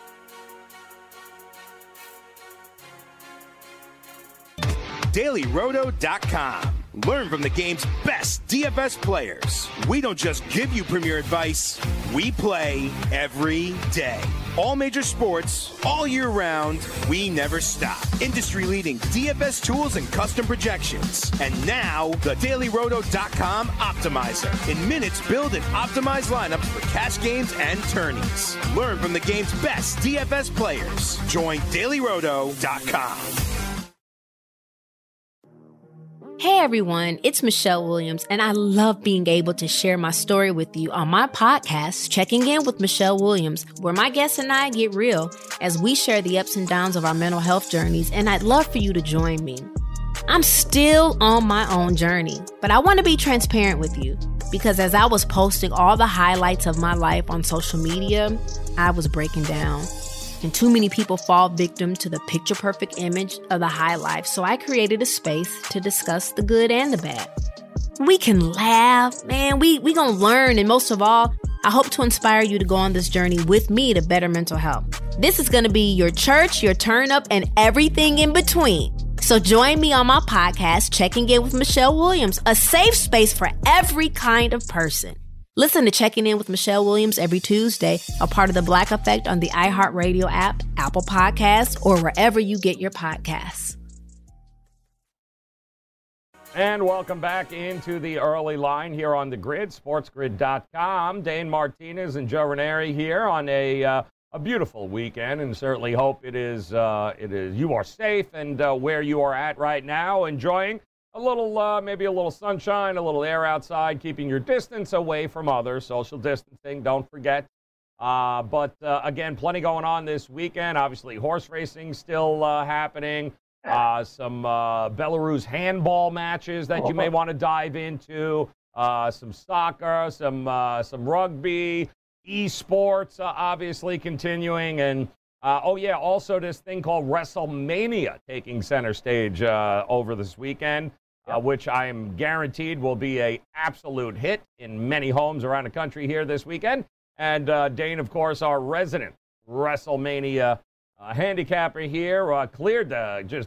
Daily Roto dot com. Learn from the game's best D F S players. We don't just give you premier advice, we play every day. All major sports, all year round, we never stop. Industry-leading D F S tools and custom projections. And now, the Daily Roto dot com Optimizer. In minutes, build and optimize lineups for cash games and tourneys. Learn from the game's best D F S players. Join Daily Roto dot com. Hey everyone, it's Michelle Williams, and I love being able to share my story with you on my podcast, Checking In with Michelle Williams, where my guests and I get real as we share the ups and downs of our mental health journeys, and I'd love for you to join me. I'm still on my own journey, but I want to be transparent with you because as I was posting all the highlights of my life on social media, I was breaking down. And too many people fall victim to the picture-perfect image of the high life, so I created a space to discuss the good and the bad. We can laugh, man, we we gonna learn, and most of all, I hope to inspire you to go on this journey with me to better mental health. This is going to be your church, your turn up, and everything in between. So join me on my podcast, Checking In with Michelle Williams, a safe space for every kind of person. Listen to Checking In with Michelle Williams every Tuesday, a part of the Black Effect on the iHeartRadio app, Apple Podcasts, or wherever you get your podcasts. And welcome back into the early line here on the Grid, sports grid dot com. Dane Martinez and Joe Ranieri here on a uh, a beautiful weekend, and certainly hope it is uh, it is you are safe and uh, where you are at right now, enjoying a little uh, maybe a little sunshine, a little air outside, keeping your distance away from others, social distancing. Don't forget. Uh, but uh, again, plenty going on this weekend. Obviously, horse racing still uh, happening. Uh, some uh, Belarus handball matches that you may want to dive into, uh, some soccer, some uh, some rugby, esports uh, obviously continuing, and uh, oh yeah, also this thing called WrestleMania taking center stage uh, over this weekend, uh, which I am guaranteed will be a absolute hit in many homes around the country here this weekend. And uh, Dane, of course, our resident WrestleMania Uh, handicapper here, uh, cleared the just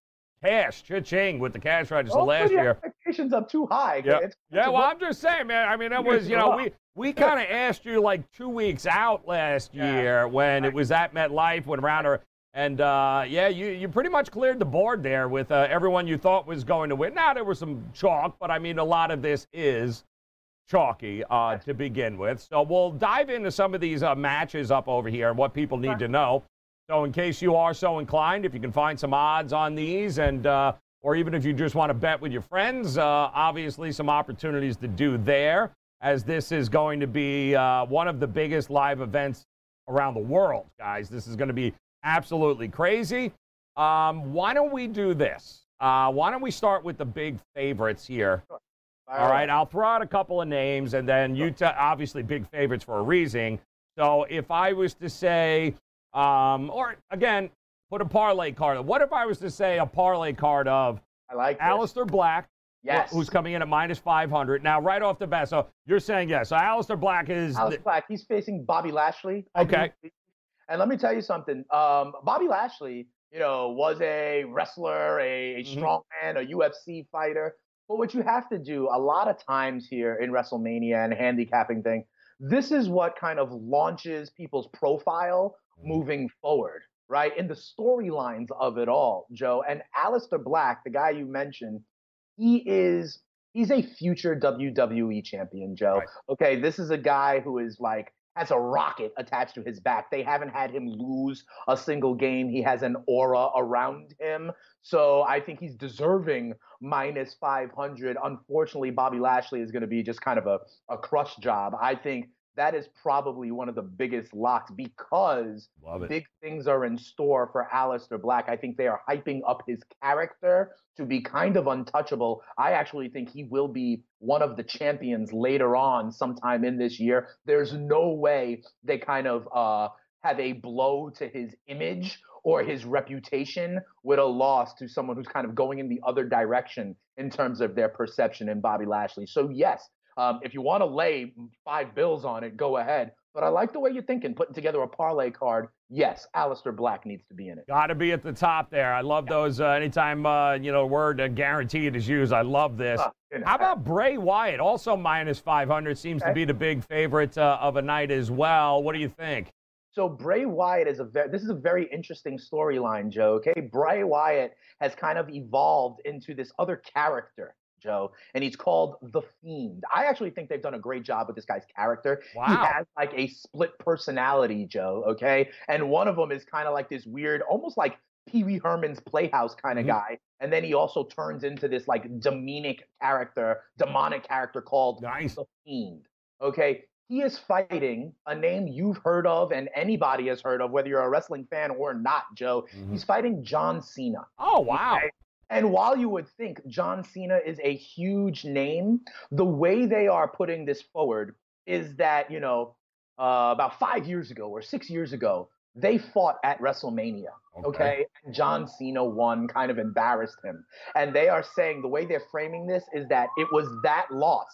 cash, cha-ching with the cash register last year. Expectations up too high. Yep. It's, yeah, it's well, I'm just saying, man. I mean, it was, you know, we, we kind of asked you like two weeks out last yeah. year when it was at MetLife, when Rounder, and uh, yeah, you, you pretty much cleared the board there with uh, everyone you thought was going to win. Now, there was some chalk, but I mean, a lot of this is chalky uh, to begin with. So we'll dive into some of these uh, matches up over here and what people need to know. So in case you are so inclined, if you can find some odds on these, and uh, or even if you just want to bet with your friends, uh, obviously some opportunities to do there, as this is going to be uh, one of the biggest live events around the world, guys. This is going to be absolutely crazy. Um, why don't we do this? Uh, why don't we start with the big favorites here? Sure. All, All right. right, I'll throw out a couple of names, and then you t- obviously big favorites for a reason. So if I was to say... Um, or, again, put a parlay card. What if I was to say a parlay card of I like Aleister Black, yes. who's coming in at minus five hundred. Now, right off the bat, so you're saying yes. So Aleister Black is... Aleister the, Black, he's facing Bobby Lashley. Okay. And let me tell you something. Um, Bobby Lashley, you know, was a wrestler, a, a mm-hmm. strongman, a U F C fighter. But what you have to do a lot of times here in WrestleMania and handicapping thing, this is what kind of launches people's profile moving forward, right? In the storylines of it all, Joe. And Aleister Black, the guy you mentioned, he is, he's a future W W E champion, Joe. Right. Okay, this is a guy who is like, has a rocket attached to his back. They haven't had him lose a single game. He has an aura around him. So I think he's deserving minus five hundred. Unfortunately, Bobby Lashley is going to be just kind of a, a crush job. I think that is probably one of the biggest locks because big things are in store for Aleister Black. I think they are hyping up his character to be kind of untouchable. I actually think he will be one of the champions later on sometime in this year. There's no way they kind of uh, have a blow to his image or his reputation with a loss to someone who's kind of going in the other direction in terms of their perception in Bobby Lashley. So yes, Um, if you want to lay five bills on it, go ahead. But I like the way you're thinking, putting together a parlay card. Yes, Aleister Black needs to be in it. Got to be at the top there. I love yeah. those. Uh, anytime, uh, you know, word uh, guaranteed is used, I love this. Uh, How about Bray Wyatt? Also minus five hundred. Seems okay. to be the big favorite uh, of a night as well. What do you think? So Bray Wyatt is a very, this is a very interesting storyline, Joe. Okay, Bray Wyatt has kind of evolved into this other character, Joe, and he's called The Fiend. I actually think they've done a great job with this guy's character. Wow. He has like a split personality, Joe, okay? And one of them is kind of like this weird, almost like Pee Wee Herman's Playhouse kind of mm-hmm. guy. And then he also turns into this like demonic character, demonic character called nice. The Fiend, okay? He is fighting a name you've heard of and anybody has heard of, whether you're a wrestling fan or not, Joe. Mm-hmm. He's fighting John Cena. Oh, wow. Okay? And while you would think John Cena is a huge name, the way they are putting this forward is that, you know, uh, about five years ago or six years ago, they fought at WrestleMania, okay? okay? And John Cena won, kind of embarrassed him. And they are saying the way they're framing this is that it was that loss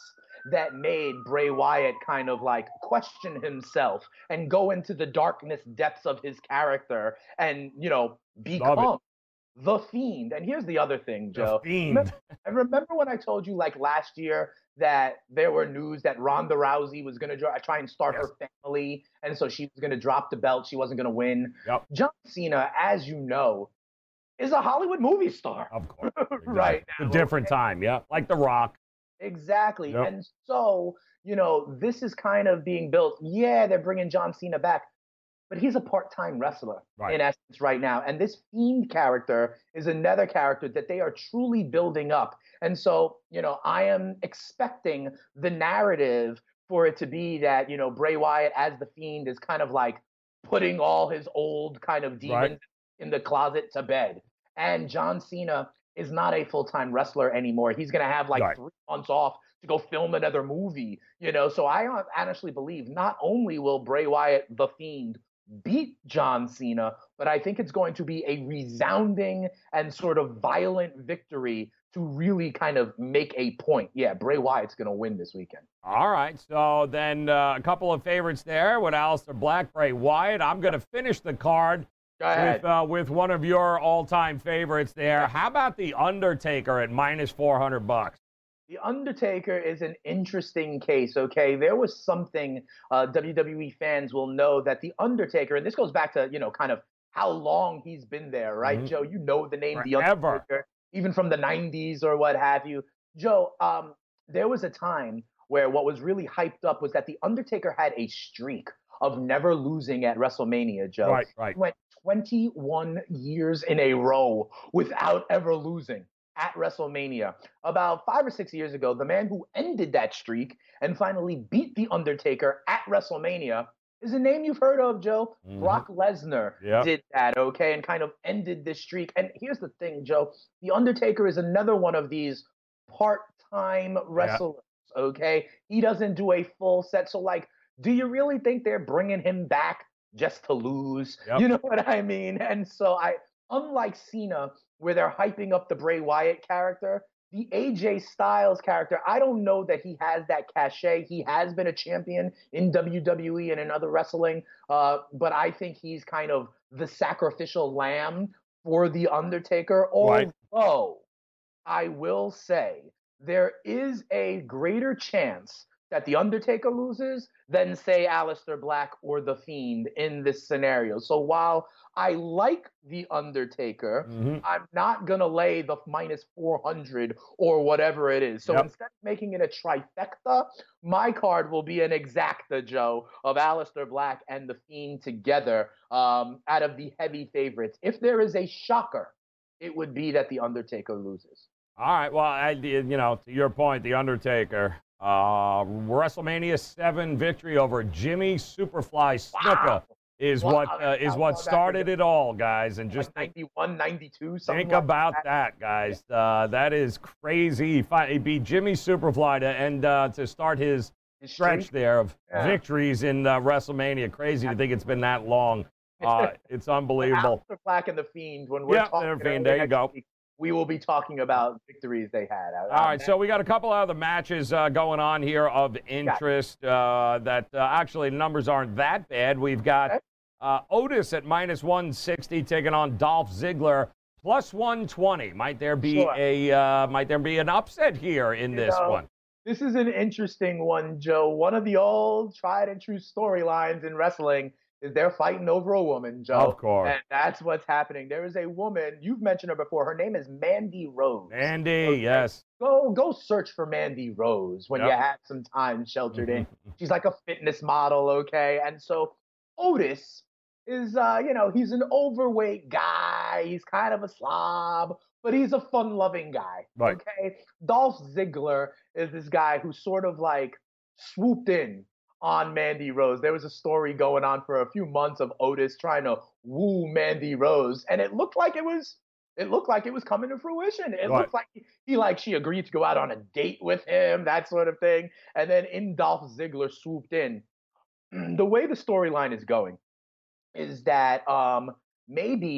that made Bray Wyatt kind of like question himself and go into the darkness depths of his character and, you know, become the Fiend. And here's the other thing, Joe. The Fiend. Remember, and remember when I told you like last year that there were news that Ronda Rousey was going to try and start yes. her family, and so she was going to drop the belt. She wasn't going to win. Yep. John Cena, as you know, is a Hollywood movie star. Of course. Exactly. Right now. A different okay. time, yeah. Like The Rock. Exactly. Yep. And so, you know, this is kind of being built. Yeah, they're bringing John Cena back, but he's a part-time wrestler right. in essence right now. And this Fiend character is another character that they are truly building up. And so, you know, I am expecting the narrative for it to be that, you know, Bray Wyatt as the Fiend is kind of like putting all his old kind of demons right. in the closet to bed. And John Cena is not a full-time wrestler anymore. He's going to have like right. three months off to go film another movie, you know? So I honestly believe not only will Bray Wyatt, the Fiend, beat John Cena, but I think it's going to be a resounding and sort of violent victory to really kind of make a point. Yeah, Bray Wyatt's going to win this weekend. All right, so then uh, a couple of favorites there with Aleister Black, Bray Wyatt. I'm going to finish the card with, uh, with one of your all-time favorites there. How about The Undertaker at minus four hundred bucks? The Undertaker is an interesting case, okay? There was something uh, W W E fans will know that The Undertaker, and this goes back to, you know, kind of how long he's been there, right, mm-hmm. Joe? You know the name Forever. The Undertaker, even from the nineties or what have you. Joe, um, there was a time where what was really hyped up was that The Undertaker had a streak of never losing at WrestleMania, Joe. Right, right. He went twenty-one years in a row without ever losing at WrestleMania. About five or six years ago, the man who ended that streak and finally beat The Undertaker at WrestleMania is a name you've heard of, Joe. Mm-hmm. Brock Lesnar yep. did that, okay, and kind of ended this streak. And here's the thing, Joe. The Undertaker is another one of these part-time wrestlers, yeah. okay? He doesn't do a full set. So, like, do you really think they're bringing him back just to lose? Yep. You know what I mean? And so I, unlike Cena, where they're hyping up the Bray Wyatt character, the A J Styles character, I don't know that he has that cachet. He has been a champion in W W E and in other wrestling, uh, but I think he's kind of the sacrificial lamb for The Undertaker. Right. Although I will say there is a greater chance that The Undertaker loses than, say, Aleister Black or The Fiend in this scenario. So while I like The Undertaker, mm-hmm. I'm not going to lay the minus four hundred or whatever it is. So yep. instead of making it a trifecta, my card will be an exacta, Joe, of Aleister Black and The Fiend together um, out of the heavy favorites. If there is a shocker, it would be that The Undertaker loses. All right, well, I, you know, to your point, The Undertaker, uh, WrestleMania seven victory over Jimmy Superfly Snuka wow. is wow. what uh, is what started it all, guys. And just like ninety-one, ninety-two, something think like about that, that guys. Uh, that is crazy. He, fi- he beat Jimmy Superfly to, and uh, to start his, his stretch there of yeah. victories in uh, WrestleMania. Crazy to think it's been that long. Uh, it's unbelievable. Aleister Black and The Fiend, when we're yeah, talking Fiend, there you go. Week, we will be talking about victories they had. All right, so we got a couple other matches uh, going on here of interest uh, that uh, actually numbers aren't that bad. We've got okay. uh, Otis at minus one sixty taking on Dolph Ziggler plus one twenty. Might there be sure. a uh, might there be an upset here in you this know, one? This is an interesting one, Joe. One of the old tried and true storylines in wrestling is they're fighting over a woman, Joe. Of course. And that's what's happening. There is a woman, you've mentioned her before. Her name is Mandy Rose. Mandy, okay? yes. Go go search for Mandy Rose when yep. you have some time sheltered in. She's like a fitness model, okay? And so Otis is, uh, you know, he's an overweight guy. He's kind of a slob, but he's a fun-loving guy, right. okay? Dolph Ziggler is this guy who sort of like swooped in on Mandy Rose. There was a story going on for a few months of Otis trying to woo Mandy Rose, and it looked like it was it looked like it was coming to fruition. It right. looked like he, he like she agreed to go out on a date with him, that sort of thing. And then in Dolph Ziggler swooped in. The way the storyline is going is that um, maybe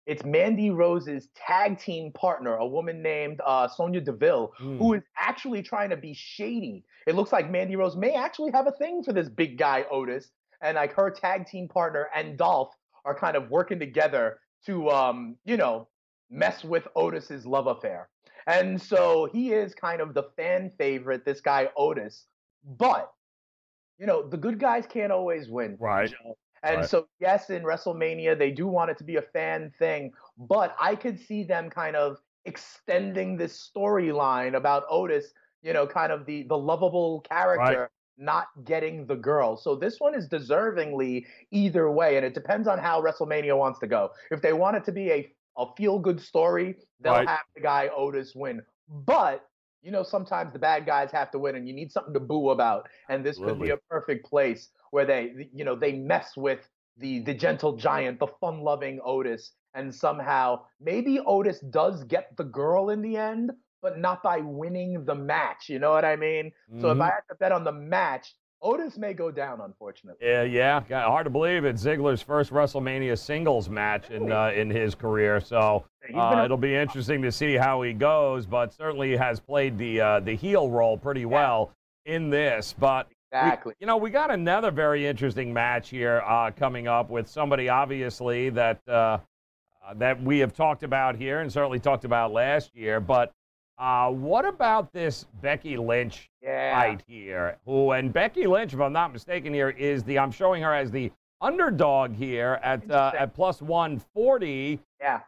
It's Mandy Rose's tag team partner, a woman named uh, Sonya Deville, mm. who is actually trying to be shady. It looks like Mandy Rose may actually have a thing for this big guy, Otis. And like her tag team partner and Dolph are kind of working together to, um, you know, mess with Otis's love affair. And so he is kind of the fan favorite, this guy Otis. But, you know, the good guys can't always win. Right. Joe. And right. so, yes, in WrestleMania, they do want it to be a fan thing. But I could see them kind of extending this storyline about Otis, you know, kind of the, the lovable character. Right. Not getting the girl. So this one is deservingly either way, and it depends on how WrestleMania wants to go. If they want it to be a, a feel-good story, they'll right. have the guy Otis win. But, you know, sometimes the bad guys have to win, and you need something to boo about. And this Absolutely. Could be a perfect place where they, you know, they mess with the, the gentle giant, the fun-loving Otis, and somehow maybe Otis does get the girl in the end, but not by winning the match. You know what I mean? Mm-hmm. So if I had to bet on the match, Otis may go down, unfortunately. Yeah, yeah. Hard to believe it's Ziggler's first WrestleMania singles match in uh, in his career. So uh, a- it'll be interesting to see how he goes. But certainly has played the uh, the heel role pretty well yeah. in this. But exactly, we, you know, we got another very interesting match here uh, coming up with somebody obviously that uh, uh, that we have talked about here and certainly talked about last year, but. Uh, what about this Becky Lynch yeah. fight here? Who and Becky Lynch, if I'm not mistaken, here is the I'm showing her as the underdog here at uh, at plus one forty. Yeah.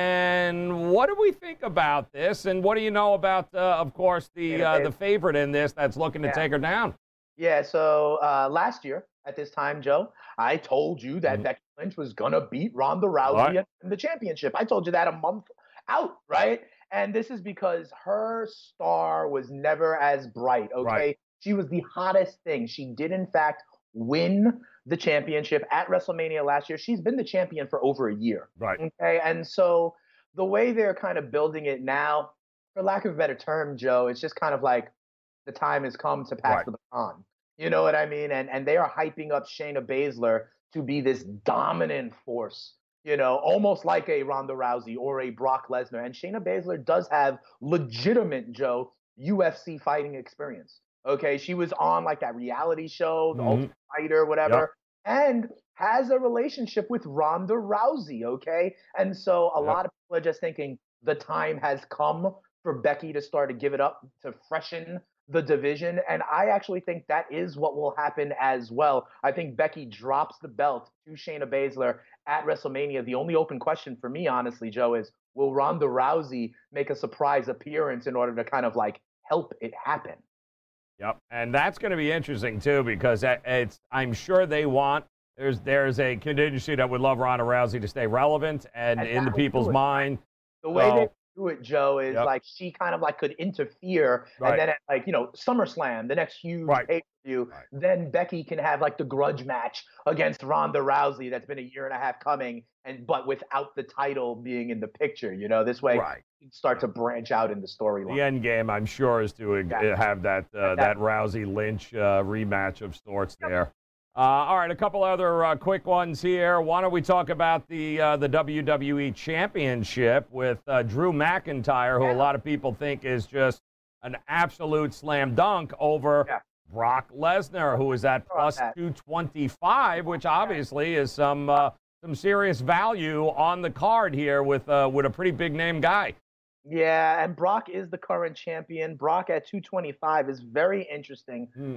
And what do we think about this? And what do you know about, uh, of course, the uh, the favorite in this that's looking to yeah. take her down? Yeah. So uh, last year at this time, Joe, I told you that mm-hmm. Becky Lynch was gonna beat Ronda Rousey right. in the championship. I told you that a month out, right? And this is because her star was never as bright, okay? Right. She was the hottest thing. She did, in fact, win the championship at WrestleMania last year. She's been the champion for over a year. Right. Okay, and so the way they're kind of building it now, for lack of a better term, Joe, it's just kind of like the time has come to pass right. the baton. You know what I mean? And, and they are hyping up Shayna Baszler to be this dominant force. You know, almost like a Ronda Rousey or a Brock Lesnar. And Shayna Baszler does have legitimate, Joe, U F C fighting experience. Okay, she was on like that reality show, The mm-hmm. Ultimate Fighter, whatever, yep. and has a relationship with Ronda Rousey, okay? And so a yep. lot of people are just thinking the time has come for Becky to start to give it up, to freshen the division. And I actually think that is what will happen as well. I think Becky drops the belt to Shayna Baszler at WrestleMania. The only open question for me, honestly, Joe, is will Ronda Rousey make a surprise appearance in order to kind of like help it happen? Yep, and that's going to be interesting too because it's. I'm sure they want there's there's a contingency that would love Ronda Rousey to stay relevant and, and in the people's mind. The way so, they do it, Joe, is yep. like she kind of like could interfere, right. and then at like you know SummerSlam, the next huge right. pay-per-view, right. then Becky can have like the grudge match against Ronda Rousey that's been a year and a half coming, and but without the title being in the picture. You know, this way right. you can start to branch out in the storyline. The end game, I'm sure, is to exactly. have that uh, that Rousey Lynch uh, rematch of sorts yep. there. Uh, all right, a couple other uh, quick ones here. Why don't we talk about the uh, the W W E Championship with uh, Drew McIntyre, who yeah. a lot of people think is just an absolute slam dunk over yeah. Brock Lesnar, who is at plus two twenty-five, which obviously is some uh, some serious value on the card here with uh, with a pretty big name guy. Yeah, and Brock is the current champion. Brock at two twenty-five is very interesting. Mm.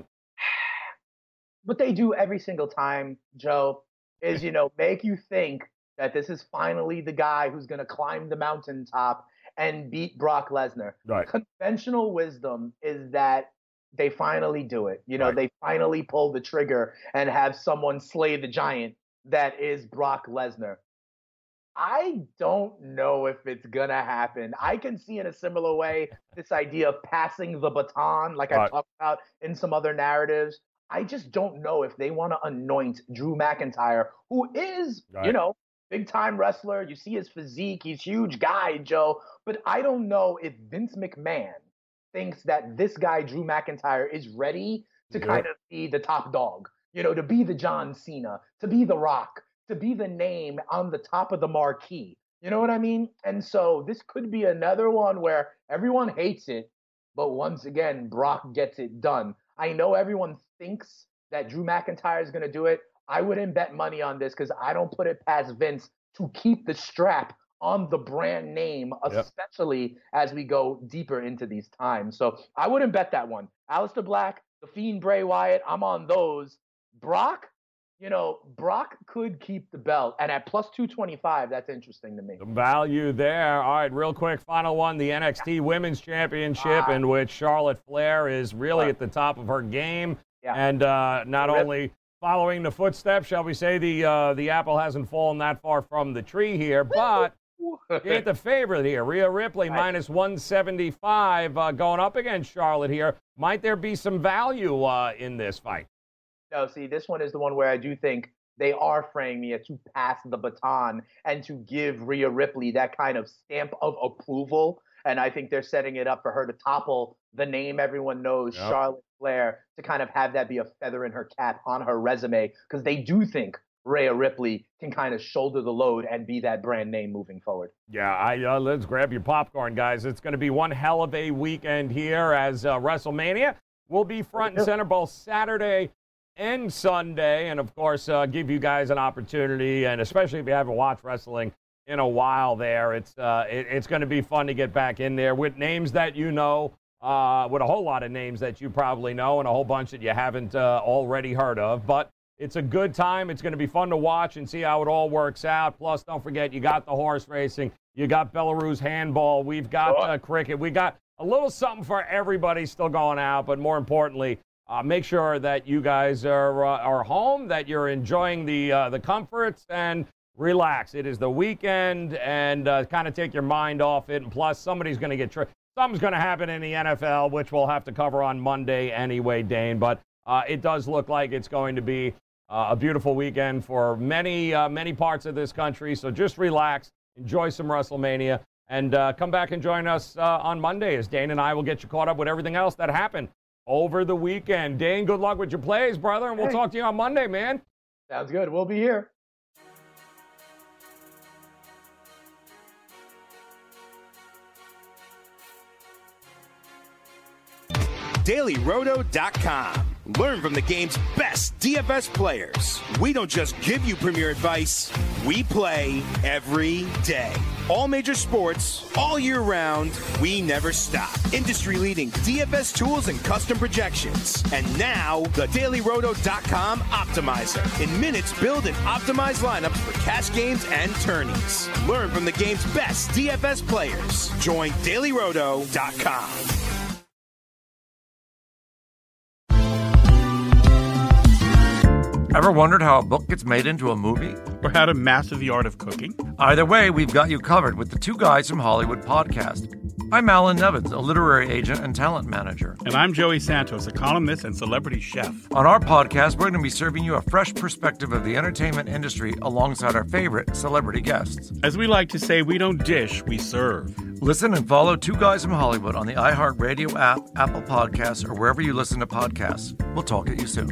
What they do every single time, Joe, is, you know, make you think that this is finally the guy who's going to climb the mountaintop and beat Brock Lesnar. Right. Conventional wisdom is that they finally do it. You know, right. they finally pull the trigger and have someone slay the giant that is Brock Lesnar. I don't know if it's going to happen. I can see in a similar way this idea of passing the baton, like right. I talked about in some other narratives. I just don't know if they want to anoint Drew McIntyre, who is, right. you know, big-time wrestler. You see his physique. He's huge guy, Joe. But I don't know if Vince McMahon thinks that this guy, Drew McIntyre, is ready to yep. kind of be the top dog, you know, to be the John Cena, to be the Rock, to be the name on the top of the marquee. You You know what I mean? And so this could be another one where everyone hates it, but once again, Brock gets it done. I know everyone thinks that Drew McIntyre is going to do it. I wouldn't bet money on this because I don't put it past Vince to keep the strap on the brand name, especially yep. as we go deeper into these times. So I wouldn't bet that one. Aleister Black, The Fiend Bray Wyatt, I'm on those. Brock, you know, Brock could keep the belt. And at plus two twenty-five, that's interesting to me. The value there. All right, real quick, final one, the N X T Women's Championship, ah. in which Charlotte Flair is really at the top of her game. Yeah. And uh, not Rip. only following the footsteps, shall we say, the uh, the apple hasn't fallen that far from the tree here, but she ain't the favorite here. Rhea Ripley, right. minus one seventy-five, uh, going up against Charlotte here. Might there be some value uh, in this fight? No, see, this one is the one where I do think they are fraying me to pass the baton and to give Rhea Ripley that kind of stamp of approval. And I think they're setting it up for her to topple the name everyone knows, yep. Charlotte Flair, to kind of have that be a feather in her cap on her resume, because they do think Rhea Ripley can kind of shoulder the load and be that brand name moving forward. Yeah, I uh, let's grab your popcorn, guys. It's going to be one hell of a weekend here as uh, WrestleMania will be front and center both Saturday and Sunday, and of course uh, give you guys an opportunity, and especially if you haven't watched wrestling in a while there, it's uh, it, it's going to be fun to get back in there with names that you know, uh, with a whole lot of names that you probably know and a whole bunch that you haven't uh, already heard of. But it's a good time. It's going to be fun to watch and see how it all works out. Plus, don't forget, you got the horse racing, you got Belarus handball, we've got uh, cricket, we got a little something for everybody still going out, but more importantly, Uh, make sure that you guys are uh, are home, that you're enjoying the uh, the comforts, and relax. It is the weekend, and uh, kind of take your mind off it. And plus, somebody's going to get tricked. Something's going to happen in the N F L, which we'll have to cover on Monday anyway, Dane. But uh, it does look like it's going to be uh, a beautiful weekend for many uh, many parts of this country. So just relax, enjoy some WrestleMania, and uh, come back and join us uh, on Monday as Dane and I will get you caught up with everything else that happened over the weekend. Dane, good luck with your plays, brother, and we'll hey. talk to you on Monday, man. Sounds good. We'll be here. Daily Roto dot com. Learn from the game's best D F S players. We don't just give you premier advice, we play every day. All major sports, all year round, we never stop. Industry-leading D F S tools and custom projections. And now, the Daily Roto dot com Optimizer. In minutes, build and optimize lineups for cash games and tourneys. Learn from the game's best D F S players. Join Daily Roto dot com. Ever wondered how a book gets made into a movie? Or how to master the art of cooking? Either way, we've got you covered with the Two Guys from Hollywood podcast. I'm Alan Nevins, a literary agent and talent manager. And I'm Joey Santos, a columnist and celebrity chef. On our podcast, we're going to be serving you a fresh perspective of the entertainment industry alongside our favorite celebrity guests. As we like to say, we don't dish, we serve. Listen and follow Two Guys from Hollywood on the iHeartRadio app, Apple Podcasts, or wherever you listen to podcasts. We'll talk at you soon.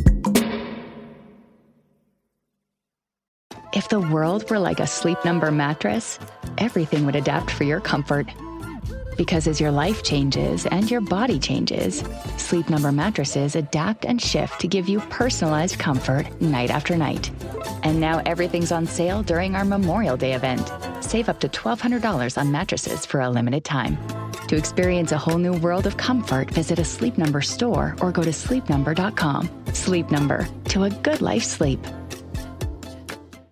If the world were like a Sleep Number mattress, everything would adapt for your comfort. Because as your life changes and your body changes, Sleep Number mattresses adapt and shift to give you personalized comfort night after night. And now everything's on sale during our Memorial Day event. Save up to twelve hundred dollars on mattresses for a limited time. To experience a whole new world of comfort, visit a Sleep Number store or go to sleep number dot com. Sleep Number, to a good life sleep.